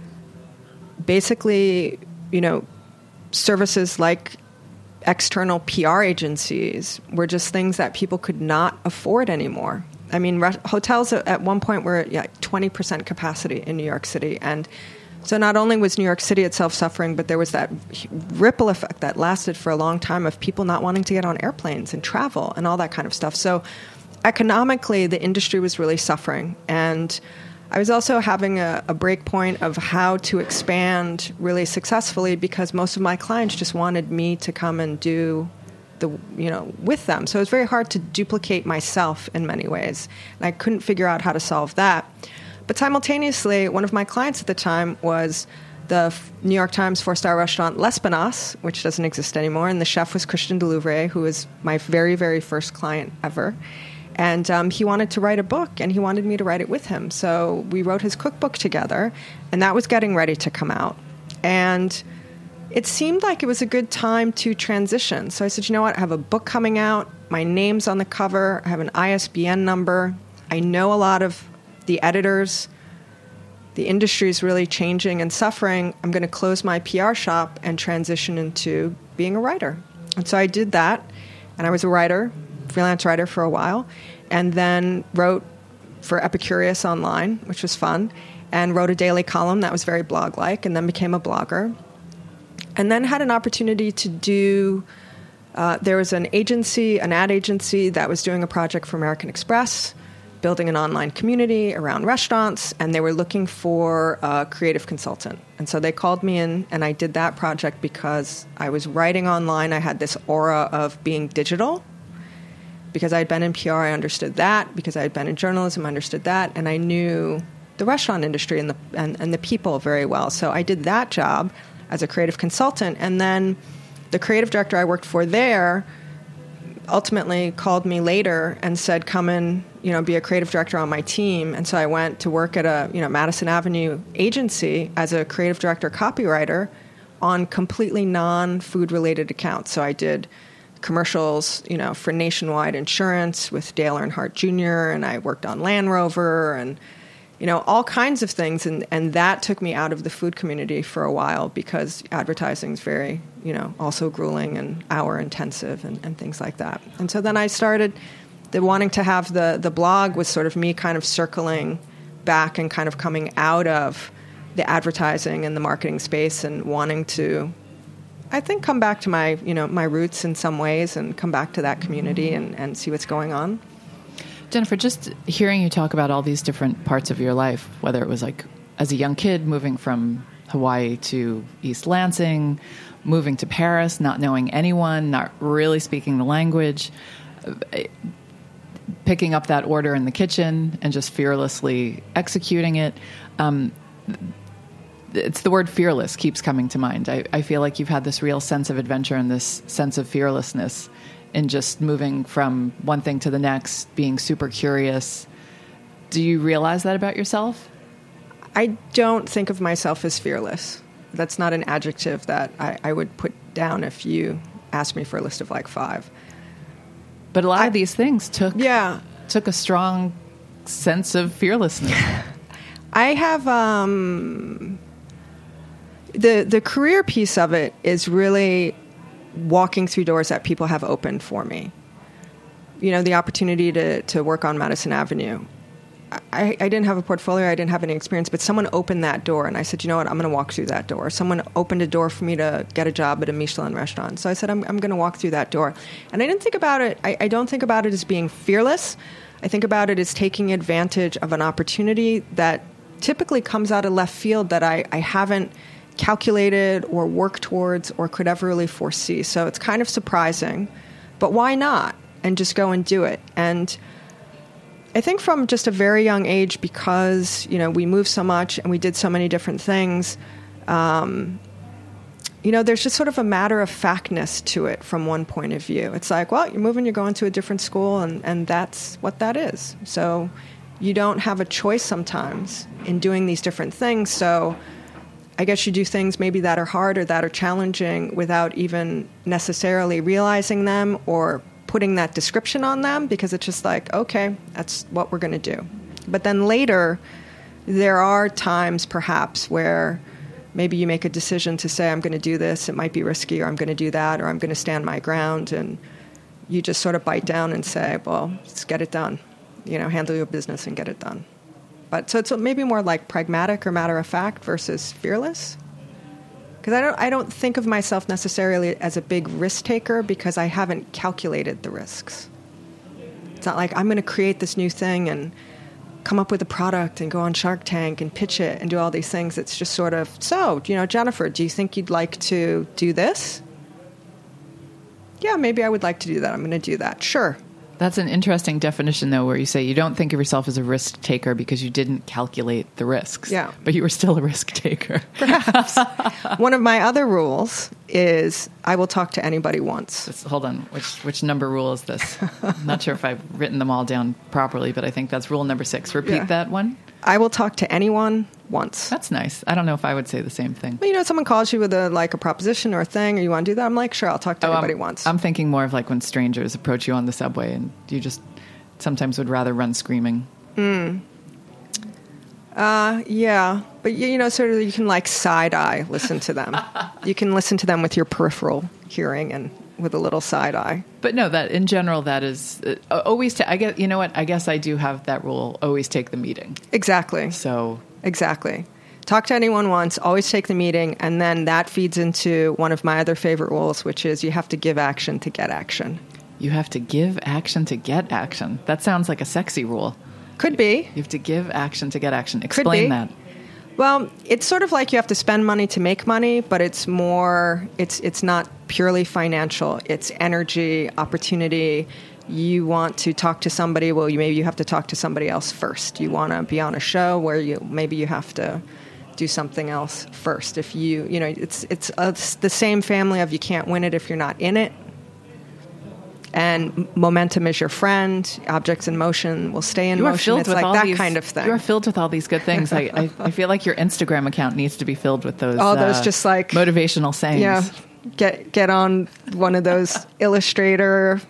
basically, you know, services like external P R agencies were just things that people could not afford anymore. I mean, re- hotels at one point were yeah, twenty percent capacity in New York City. And so not only was New York City itself suffering, but there was that ripple effect that lasted for a long time of people not wanting to get on airplanes and travel and all that kind of stuff. So economically, the industry was really suffering. And I was also having a, a break point of how to expand really successfully because most of my clients just wanted me to come and do the, you know, with them. So it was very hard to duplicate myself in many ways. And I couldn't figure out how to solve that. But simultaneously, one of my clients at the time was the New York Times four-star restaurant L'Espinasse, which doesn't exist anymore. And the chef was Christian Delouvre, who was my very, very first client ever. And um, he wanted to write a book, and he wanted me to write it with him. So we wrote his cookbook together, and that was getting ready to come out. And it seemed like it was a good time to transition. So I said, you know what? I have a book coming out. My name's on the cover. I have an I S B N number. I know a lot of the editors. The industry is really changing and suffering. I'm going to close my P R shop and transition into being a writer. And so I did that, and I was a writer, freelance writer for a while, and then wrote for Epicurious Online, which was fun, and wrote a daily column that was very blog-like, and then became a blogger. And then had an opportunity to do, uh, there was an agency, an ad agency that was doing a project for American Express, building an online community around restaurants, and they were looking for a creative consultant. And so they called me in, and I did that project because I was writing online. I had this aura of being digital. Because I had been in P R, I understood that. Because I had been in journalism, I understood that. And I knew the restaurant industry and the and, and the people very well. So I did that job as a creative consultant. And then the creative director I worked for there ultimately called me later and said, come in, you know, be a creative director on my team. And so I went to work at a, you know, Madison Avenue agency as a creative director copywriter, on completely non-food related accounts. So I did commercials, you know, for Nationwide Insurance with Dale Earnhardt Junior, and I worked on Land Rover and, you know, all kinds of things. And, and that took me out of the food community for a while because advertising is very, you know, also grueling and hour intensive and, and things like that. And so then I started the wanting to have the, the blog was sort of me kind of circling back and kind of coming out of the advertising and the marketing space and wanting to, I think, come back to my, you know, my roots in some ways and come back to that community and, and see what's going on. Jennifer, just hearing you talk about all these different parts of your life, whether it was like as a young kid moving from Hawaii to East Lansing, moving to Paris, not knowing anyone, not really speaking the language, picking up that order in the kitchen and just fearlessly executing it. Um, it's the word fearless keeps coming to mind. I, I feel like you've had this real sense of adventure and this sense of fearlessness in just moving from one thing to the next, being super curious. Do you realize that about yourself? I don't think of myself as fearless. That's not an adjective that I, I would put down if you asked me for a list of like five. But a lot I, of these things took yeah. took a strong sense of fearlessness. I have um, the the career piece of it is really walking through doors that people have opened for me. You know, the opportunity to to work on Madison Avenue. I, I didn't have a portfolio, I didn't have any experience, but someone opened that door, and I said, you know what, I'm going to walk through that door. Someone opened a door for me to get a job at a Michelin restaurant. So I said, I'm, I'm going to walk through that door. And I didn't think about it, I, I don't think about it as being fearless. I think about it as taking advantage of an opportunity that typically comes out of left field that I, I haven't calculated or worked towards or could ever really foresee. So it's kind of surprising, but why not? And just go and do it. And I think from just a very young age, because, you know, we moved so much and we did so many different things, um, you know, there's just sort of a matter of factness to it from one point of view. It's like, well, you're moving, you're going to a different school, and, and that's what that is. So you don't have a choice sometimes in doing these different things. So I guess you do things maybe that are hard or that are challenging without even necessarily realizing them or putting that description on them, because it's just like, okay, that's what we're going to do. But then later, there are times perhaps where maybe you make a decision to say, I'm going to do this, it might be risky, or I'm going to do that, or I'm going to stand my ground, and you just sort of bite down and say, well, let's get it done. You know, handle your business and get it done. But so it's maybe more like pragmatic or matter of fact versus fearless. Because I don't, I don't think of myself necessarily as a big risk taker because I haven't calculated the risks. It's not like I'm going to create this new thing and come up with a product and go on Shark Tank and pitch it and do all these things. It's just sort of, so, you know, Jennifer, do you think you'd like to do this? Yeah, maybe I would like to do that. I'm going to do that. Sure. That's an interesting definition, though, where you say you don't think of yourself as a risk taker because you didn't calculate the risks. Yeah. But you were still a risk taker. Perhaps. One of my other rules is I will talk to anybody once. Just, hold on. Which which number rule is this? I'm not sure if I've written them all down properly, but I think that's rule number six. Repeat Yeah. that one. I will talk to anyone once. That's nice. I don't know if I would say the same thing. Well, you know, someone calls you with a like a proposition or a thing, or you want to do that. I'm like, sure, I'll talk to Oh, anybody I'm, once. I'm thinking more of like when strangers approach you on the subway and you just sometimes would rather run screaming. Mm. Uh, yeah, but you, you know, sort of you can like side eye listen to them. You can listen to them with your peripheral hearing and with a little side eye. But no, that in general, that is uh, always. Ta- I guess you know what? I guess I do have that rule. Always take the meeting. Exactly. So exactly. Talk to anyone once. Always take the meeting, and then that feeds into one of my other favorite rules, which is you have to give action to get action. You have to give action to get action. That sounds like a sexy rule. Could be. You have to give action to get action. Explain that. Well, it's sort of like you have to spend money to make money, but it's more, it's it's not purely financial. It's energy, opportunity. You want to talk to somebody, well, you, maybe you have to talk to somebody else first. You want to be on a show where you maybe you have to do something else first. If you, you know, it's, it's, uh, it's the same family of you can't win it if you're not in it. And momentum is your friend. Objects in motion will stay in You are motion. filled It's with like all that these, kind of thing. You are filled with all these good things. I, I, I feel like your Instagram account needs to be filled with those. All those uh, just like motivational sayings. Yeah, get get on one of those Illustrator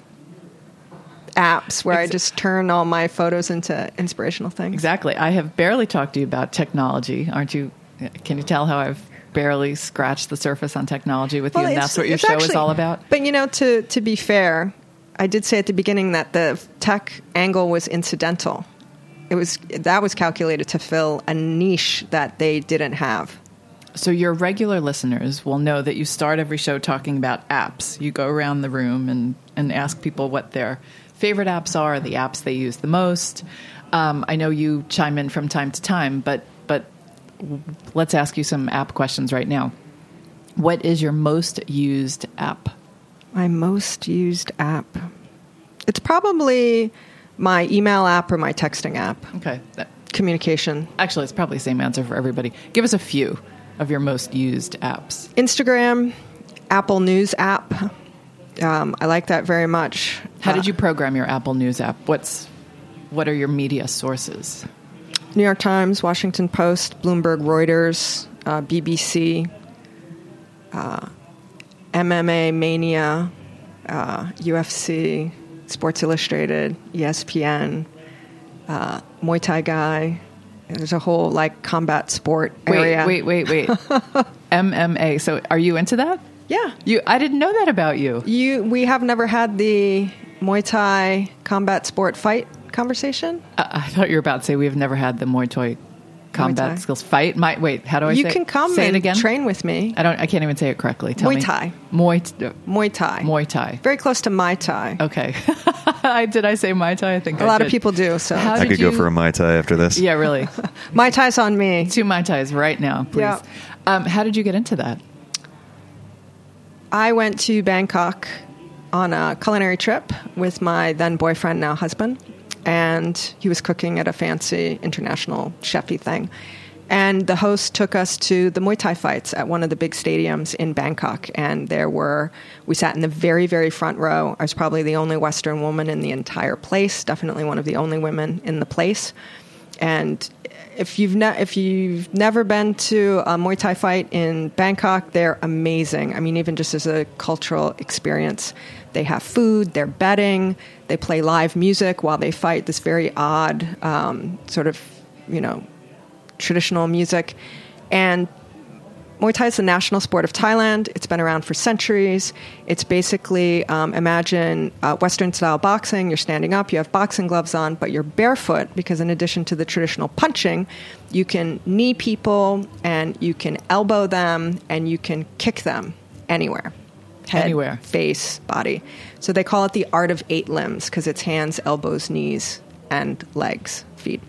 apps where Ex- I just turn all my photos into inspirational things. Exactly. I have barely talked to you about technology. Aren't you? Can you tell how I've barely scratched the surface on technology with Well, you, and it's- that's what your it's show actually- is all about? But you know, to to be fair, I did say at the beginning that the tech angle was incidental. It was that was calculated to fill a niche that they didn't have. So your regular listeners will know that you start every show talking about apps. You go around the room and, and ask people what their favorite apps are, the apps they use the most. Um, I know you chime in from time to time, but but let's ask you some app questions right now. What is your most used app? My most used app. It's probably my email app or my texting app. Okay. That, Communication. actually, it's probably the same answer for everybody. Give us a few of your most used apps. Instagram, Apple News app. Um, I like that very much. How Uh, did you program your Apple News app? What's what are your media sources? New York Times, Washington Post, Bloomberg, Reuters, uh, B B C, uh, M M A Mania, uh, U F C, Sports Illustrated, E S P N, uh, Muay Thai Guy. There's a whole like combat sport area. Wait, wait, wait, wait. M M A. So are you into that? Yeah. You, I didn't know that about you. You, we have never had the Muay Thai combat sport fight conversation. I, I thought you were about to say we have never had the Muay Thai combat Thai. skills fight. My, wait, how do I You say can come say and it again? train with me. I don't. I can't even say it correctly. Tell Muay me. Thai. Muay. T- Muay Thai. Muay Thai. Very close to Mai Tai. Okay. I did. I say Muay Thai. I think A I lot did. of people do. So How I did could you, go for a Mai Tai after this. Yeah, really. Mai Tai's on me. Two Mai Tais right now, please. Yeah. Um, how did you get into that? I went to Bangkok on a culinary trip with my then boyfriend, now husband, and he was cooking at a fancy international chefy thing. And the host took us to the Muay Thai fights at one of the big stadiums in Bangkok. And there were, we sat in the very, very front row. I was probably the only Western woman in the entire place, definitely one of the only women in the place. And if you've ne- if you've never been to a Muay Thai fight in Bangkok, they're amazing. I mean, even just as a cultural experience, they have food, they're betting, they play live music while they fight. This very odd um, sort of, you know, traditional music. And Muay Thai is the national sport of Thailand. It's been around for centuries. It's basically, um, imagine uh, Western-style boxing. You're standing up, you have boxing gloves on, but you're barefoot because in addition to the traditional punching, you can knee people and you can elbow them and you can kick them anywhere. Head, Anywhere. face, body. So they call it the art of eight limbs because it's hands, elbows, knees, and legs, feet.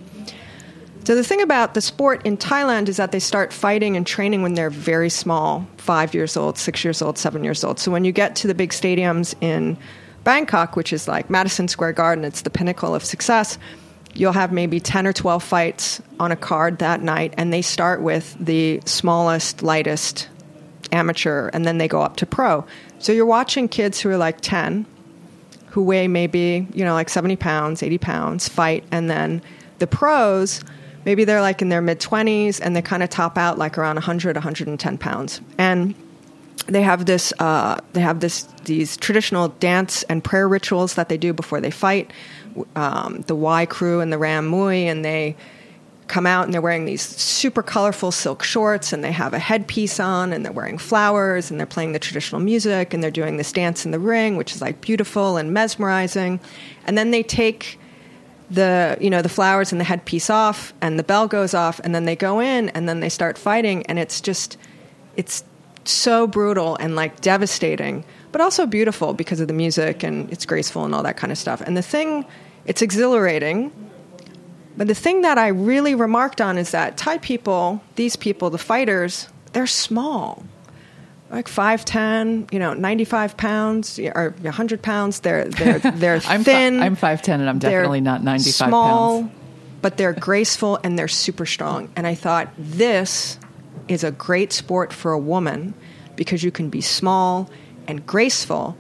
So the thing about the sport in Thailand is that they start fighting and training when they're very small, five years old, six years old, seven years old. So when you get to the big stadiums in Bangkok, which is like Madison Square Garden, it's the pinnacle of success, you'll have maybe ten or twelve fights on a card that night, and they start with the smallest, lightest amateur, and then they go up to pro. So you're watching kids who are like ten, who weigh maybe, you know, like seventy pounds, eighty pounds, fight, and then the pros, maybe they're like in their mid-twenties, and they kind of top out like around one hundred, one hundred ten pounds. And they have this, uh, they have this, these traditional dance and prayer rituals that they do before they fight. Um, the Y crew and the Ram Mui, and they come out and they're wearing these super colorful silk shorts, and they have a headpiece on, and they're wearing flowers, and they're playing the traditional music, and they're doing this dance in the ring, which is like beautiful and mesmerizing. And then they take the, you know, the flowers and the headpiece off, and the bell goes off, and then they go in, and then they start fighting, and it's just, it's so brutal and like devastating, but also beautiful because of the music, and it's graceful and all that kind of stuff. And the thing, it's exhilarating, but the thing that I really remarked on is that Thai people, these people, the fighters, they're small. Like five ten, you know, ninety-five pounds or one hundred pounds. They're they're they're I'm thin. Fi- I'm five ten, and I'm they're definitely not ninety-five small, pounds. but they're graceful and they're super strong. And I thought this is a great sport for a woman because you can be small and graceful,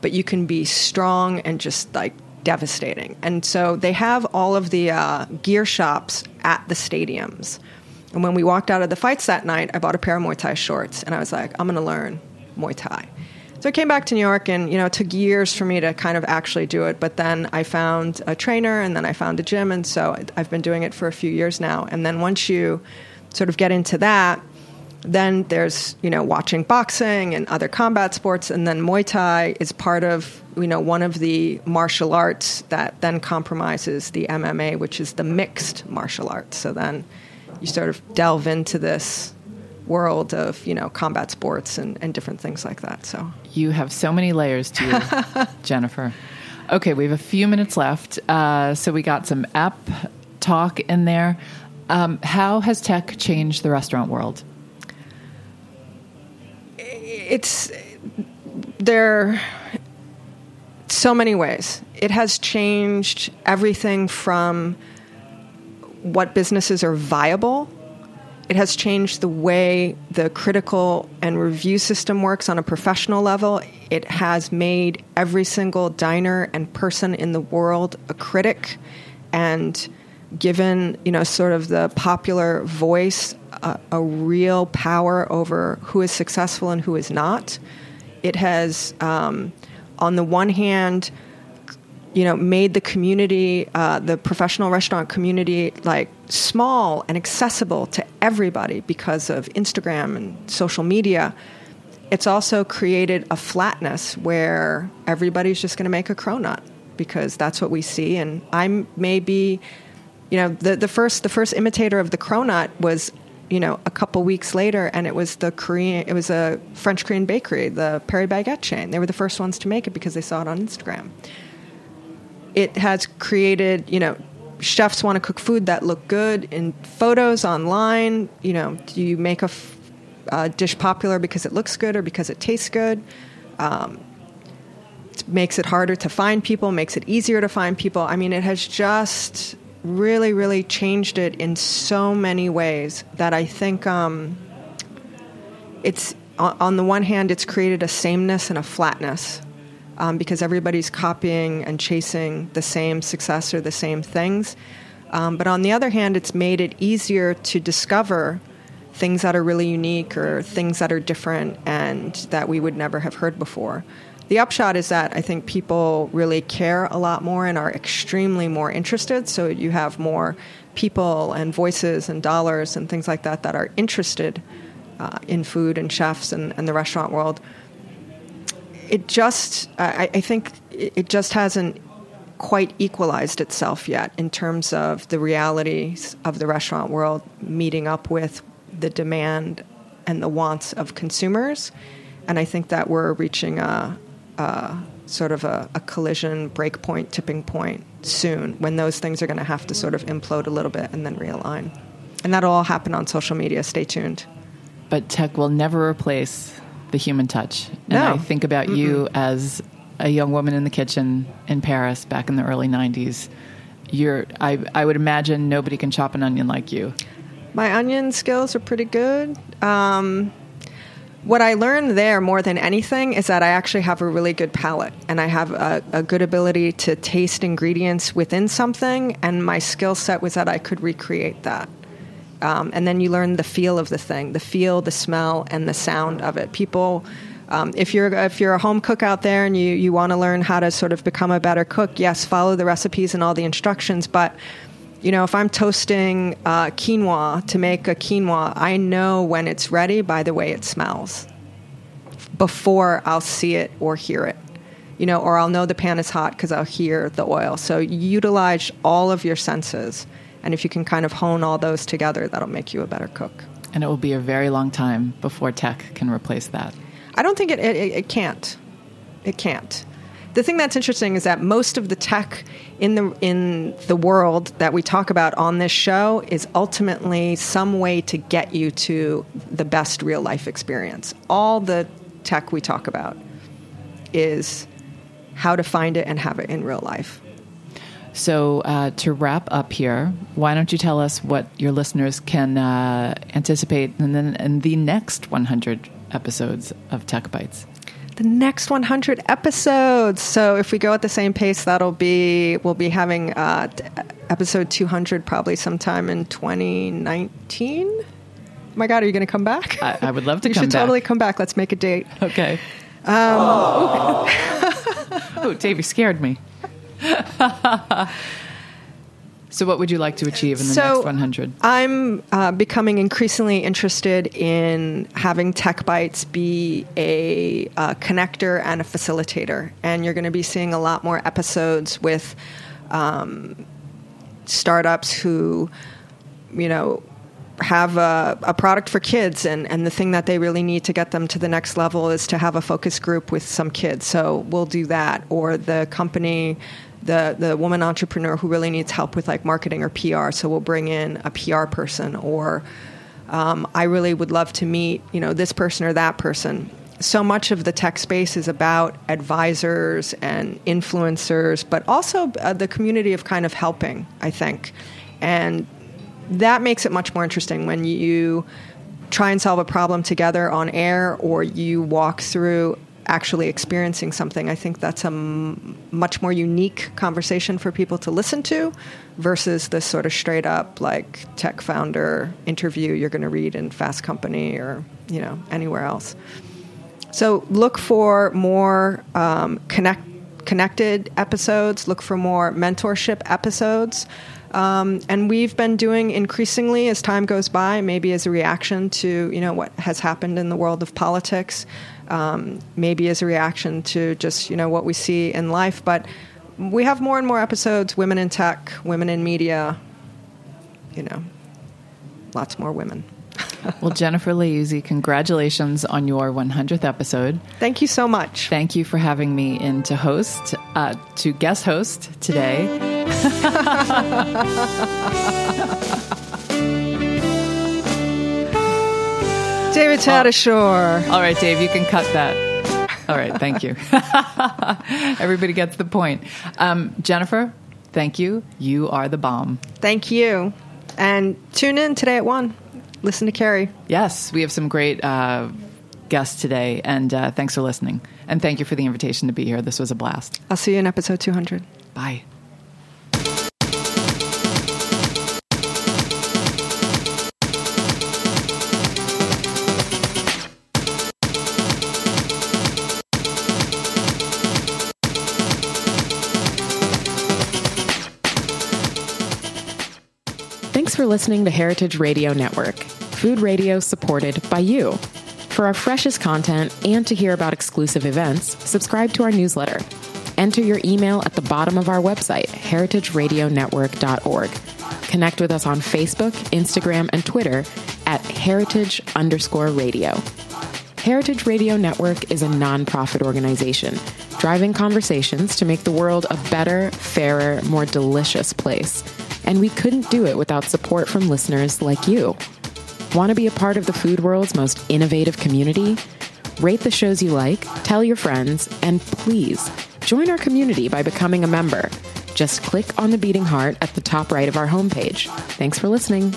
but you can be strong and just like devastating. And so they have all of the uh, gear shops at the stadiums. And when we walked out of the fights that night, I bought a pair of Muay Thai shorts, and I was like, I'm going to learn Muay Thai. So I came back to New York, and, you know, it took years for me to kind of actually do it. But then I found a trainer, and then I found a gym. And so I've been doing it for a few years now. And then once you sort of get into that, then there's, you know, watching boxing and other combat sports. And then Muay Thai is part of, you know, one of the martial arts that then compromises the M M A, which is the mixed martial arts. So then you sort of delve into this world of, you know, combat sports and, and different things like that. So you have so many layers to you, Jennifer. Okay, we have a few minutes left. Uh, so we got some app talk in there. Um, how has tech changed the restaurant world? It's there so many ways. It has changed everything from what businesses are viable. It has changed the way the critical and review system works on a professional level. It has made every single diner and person in the world a critic, and given, you know, sort of the popular voice a, a real power over who is successful and who is not. It has, um, on the one hand, you know, made the community, uh, the professional restaurant community, like small and accessible to everybody because of Instagram and social media. It's also created a flatness where everybody's just going to make a cronut because that's what we see. And I'm maybe, you know, the, the first the first imitator of the cronut was, you know, a couple weeks later, and it was the Korean, it was a French Korean bakery, the Paris Baguette chain. They were the first ones to make it because they saw it on Instagram. It has created, you know, chefs want to cook food that look good in photos online. You know, do you make a f- uh, dish popular because it looks good or because it tastes good? Um, it makes it harder to find people, makes it easier to find people. I mean, it has just really, really changed it in so many ways that I think um, it's, on the one hand, it's created a sameness and a flatness. Um, because everybody's copying and chasing the same success or the same things. Um, but on the other hand, it's made it easier to discover things that are really unique or things that are different and that we would never have heard before. The upshot is that I think people really care a lot more and are extremely more interested. So you have more people and voices and dollars and things like that that are interested uh, in food and chefs and, and the restaurant world. It just, I, I think it just hasn't quite equalized itself yet in terms of the realities of the restaurant world meeting up with the demand and the wants of consumers. And I think that we're reaching a, a sort of a, a collision, break point, tipping point soon when those things are going to have to sort of implode a little bit and then realign. And that'll all happen on social media. Stay tuned. But tech will never replace the human touch. And no. I think about Mm-mm. you as a young woman in the kitchen in Paris back in the early nineties. You're, I, I would imagine nobody can chop an onion like you. My onion skills are pretty good. Um, what I learned there more than anything is that I actually have a really good palate, and I have a, a good ability to taste ingredients within something, and my skill set was that I could recreate that. Um, and then you learn the feel of the thing, the feel, the smell, and the sound of it. People, um, if you're if you're a home cook out there and you, you want to learn how to sort of become a better cook, yes, follow the recipes and all the instructions. But, you know, if I'm toasting uh, quinoa to make a quinoa, I know when it's ready by the way it smells before I'll see it or hear it. You know, or I'll know the pan is hot because I'll hear the oil. So utilize all of your senses. And if you can kind of hone all those together, that'll make you a better cook. And it will be a very long time before tech can replace that. I don't think it, it, it can't. It can't. The thing that's interesting is that most of the tech in the in the world that we talk about on this show is ultimately some way to get you to the best real life experience. All the tech we talk about is how to find it and have it in real life. So uh, to wrap up here, why don't you tell us what your listeners can uh, anticipate in the, in the next one hundred episodes of Tech Bites? the next one hundred episodes. So if we go at the same pace, that'll be, we'll be having uh, episode two hundred probably sometime in twenty nineteen. Oh my God, are you going to come back? I, I would love to you come back. You should totally come back. Let's make a date. Okay. Um, oh. oh, Dave, you scared me. So what would you like to achieve in the so next one hundred? I'm uh, becoming increasingly interested in having Tech Bites be a uh, connector and a facilitator. And you're going to be seeing a lot more episodes with um, startups who, you know, have a, a product for kids, and, and the thing that they really need to get them to the next level is to have a focus group with some kids. So we'll do that. Or the company, the the woman entrepreneur who really needs help with like marketing or P R, so we'll bring in a P R person. Or um, I really would love to meet, you know, this person or that person. So much of the tech space is about advisors and influencers, but also uh, the community of kind of helping, I think. And that makes it much more interesting when you try and solve a problem together on air, or you walk through actually experiencing something. I think that's a m- much more unique conversation for people to listen to versus this sort of straight up like tech founder interview you're going to read in Fast Company or, you know, anywhere else. So look for more um, connect connected episodes. Look for more mentorship episodes. Um, and we've been doing increasingly as time goes by, maybe as a reaction to, you know, what has happened in the world of politics, um, maybe as a reaction to just, you know, what we see in life. But we have more and more episodes, women in tech, women in media, you know, lots more women. Well, Jennifer Liuzzi, congratulations on your one hundredth episode. Thank you so much. Thank you for having me in to host, uh, to guest host today. David Tatasciore. All right, Dave, you can cut that. All right, thank you. Everybody gets the point. Um, Jennifer, thank you. You are the bomb. Thank you. And tune in today at one. Listen to Carrie. Yes, we have some great uh, guests today, and uh, thanks for listening. And thank you for the invitation to be here. This was a blast. I'll see you in episode two hundred. Bye. Thanks for listening to Heritage Radio Network, food radio supported by you. For our freshest content and to hear about exclusive events, subscribe to our newsletter. Enter your email at the bottom of our website, heritage radio network dot org. Connect with us on Facebook, Instagram, and Twitter at heritage underscore radio. Heritage Radio Network is a nonprofit organization driving conversations to make the world a better, fairer, more delicious place. And we couldn't do it without support from listeners like you. Want to be a part of the food world's most innovative community? Rate the shows you like, tell your friends, and please join our community by becoming a member. Just click on the beating heart at the top right of our homepage. Thanks for listening.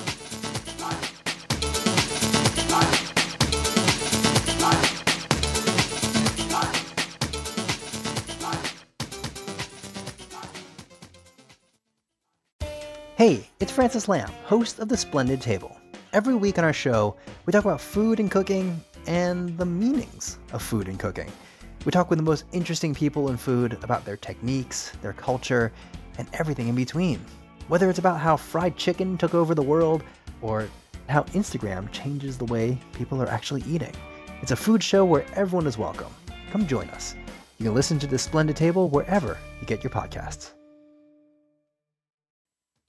Hey, it's Francis Lamb, host of The Splendid Table. Every week on our show, we talk about food and cooking and the meanings of food and cooking. We talk with the most interesting people in food about their techniques, their culture, and everything in between. Whether it's about how fried chicken took over the world or how Instagram changes the way people are actually eating. It's a food show where everyone is welcome. Come join us. You can listen to The Splendid Table wherever you get your podcasts.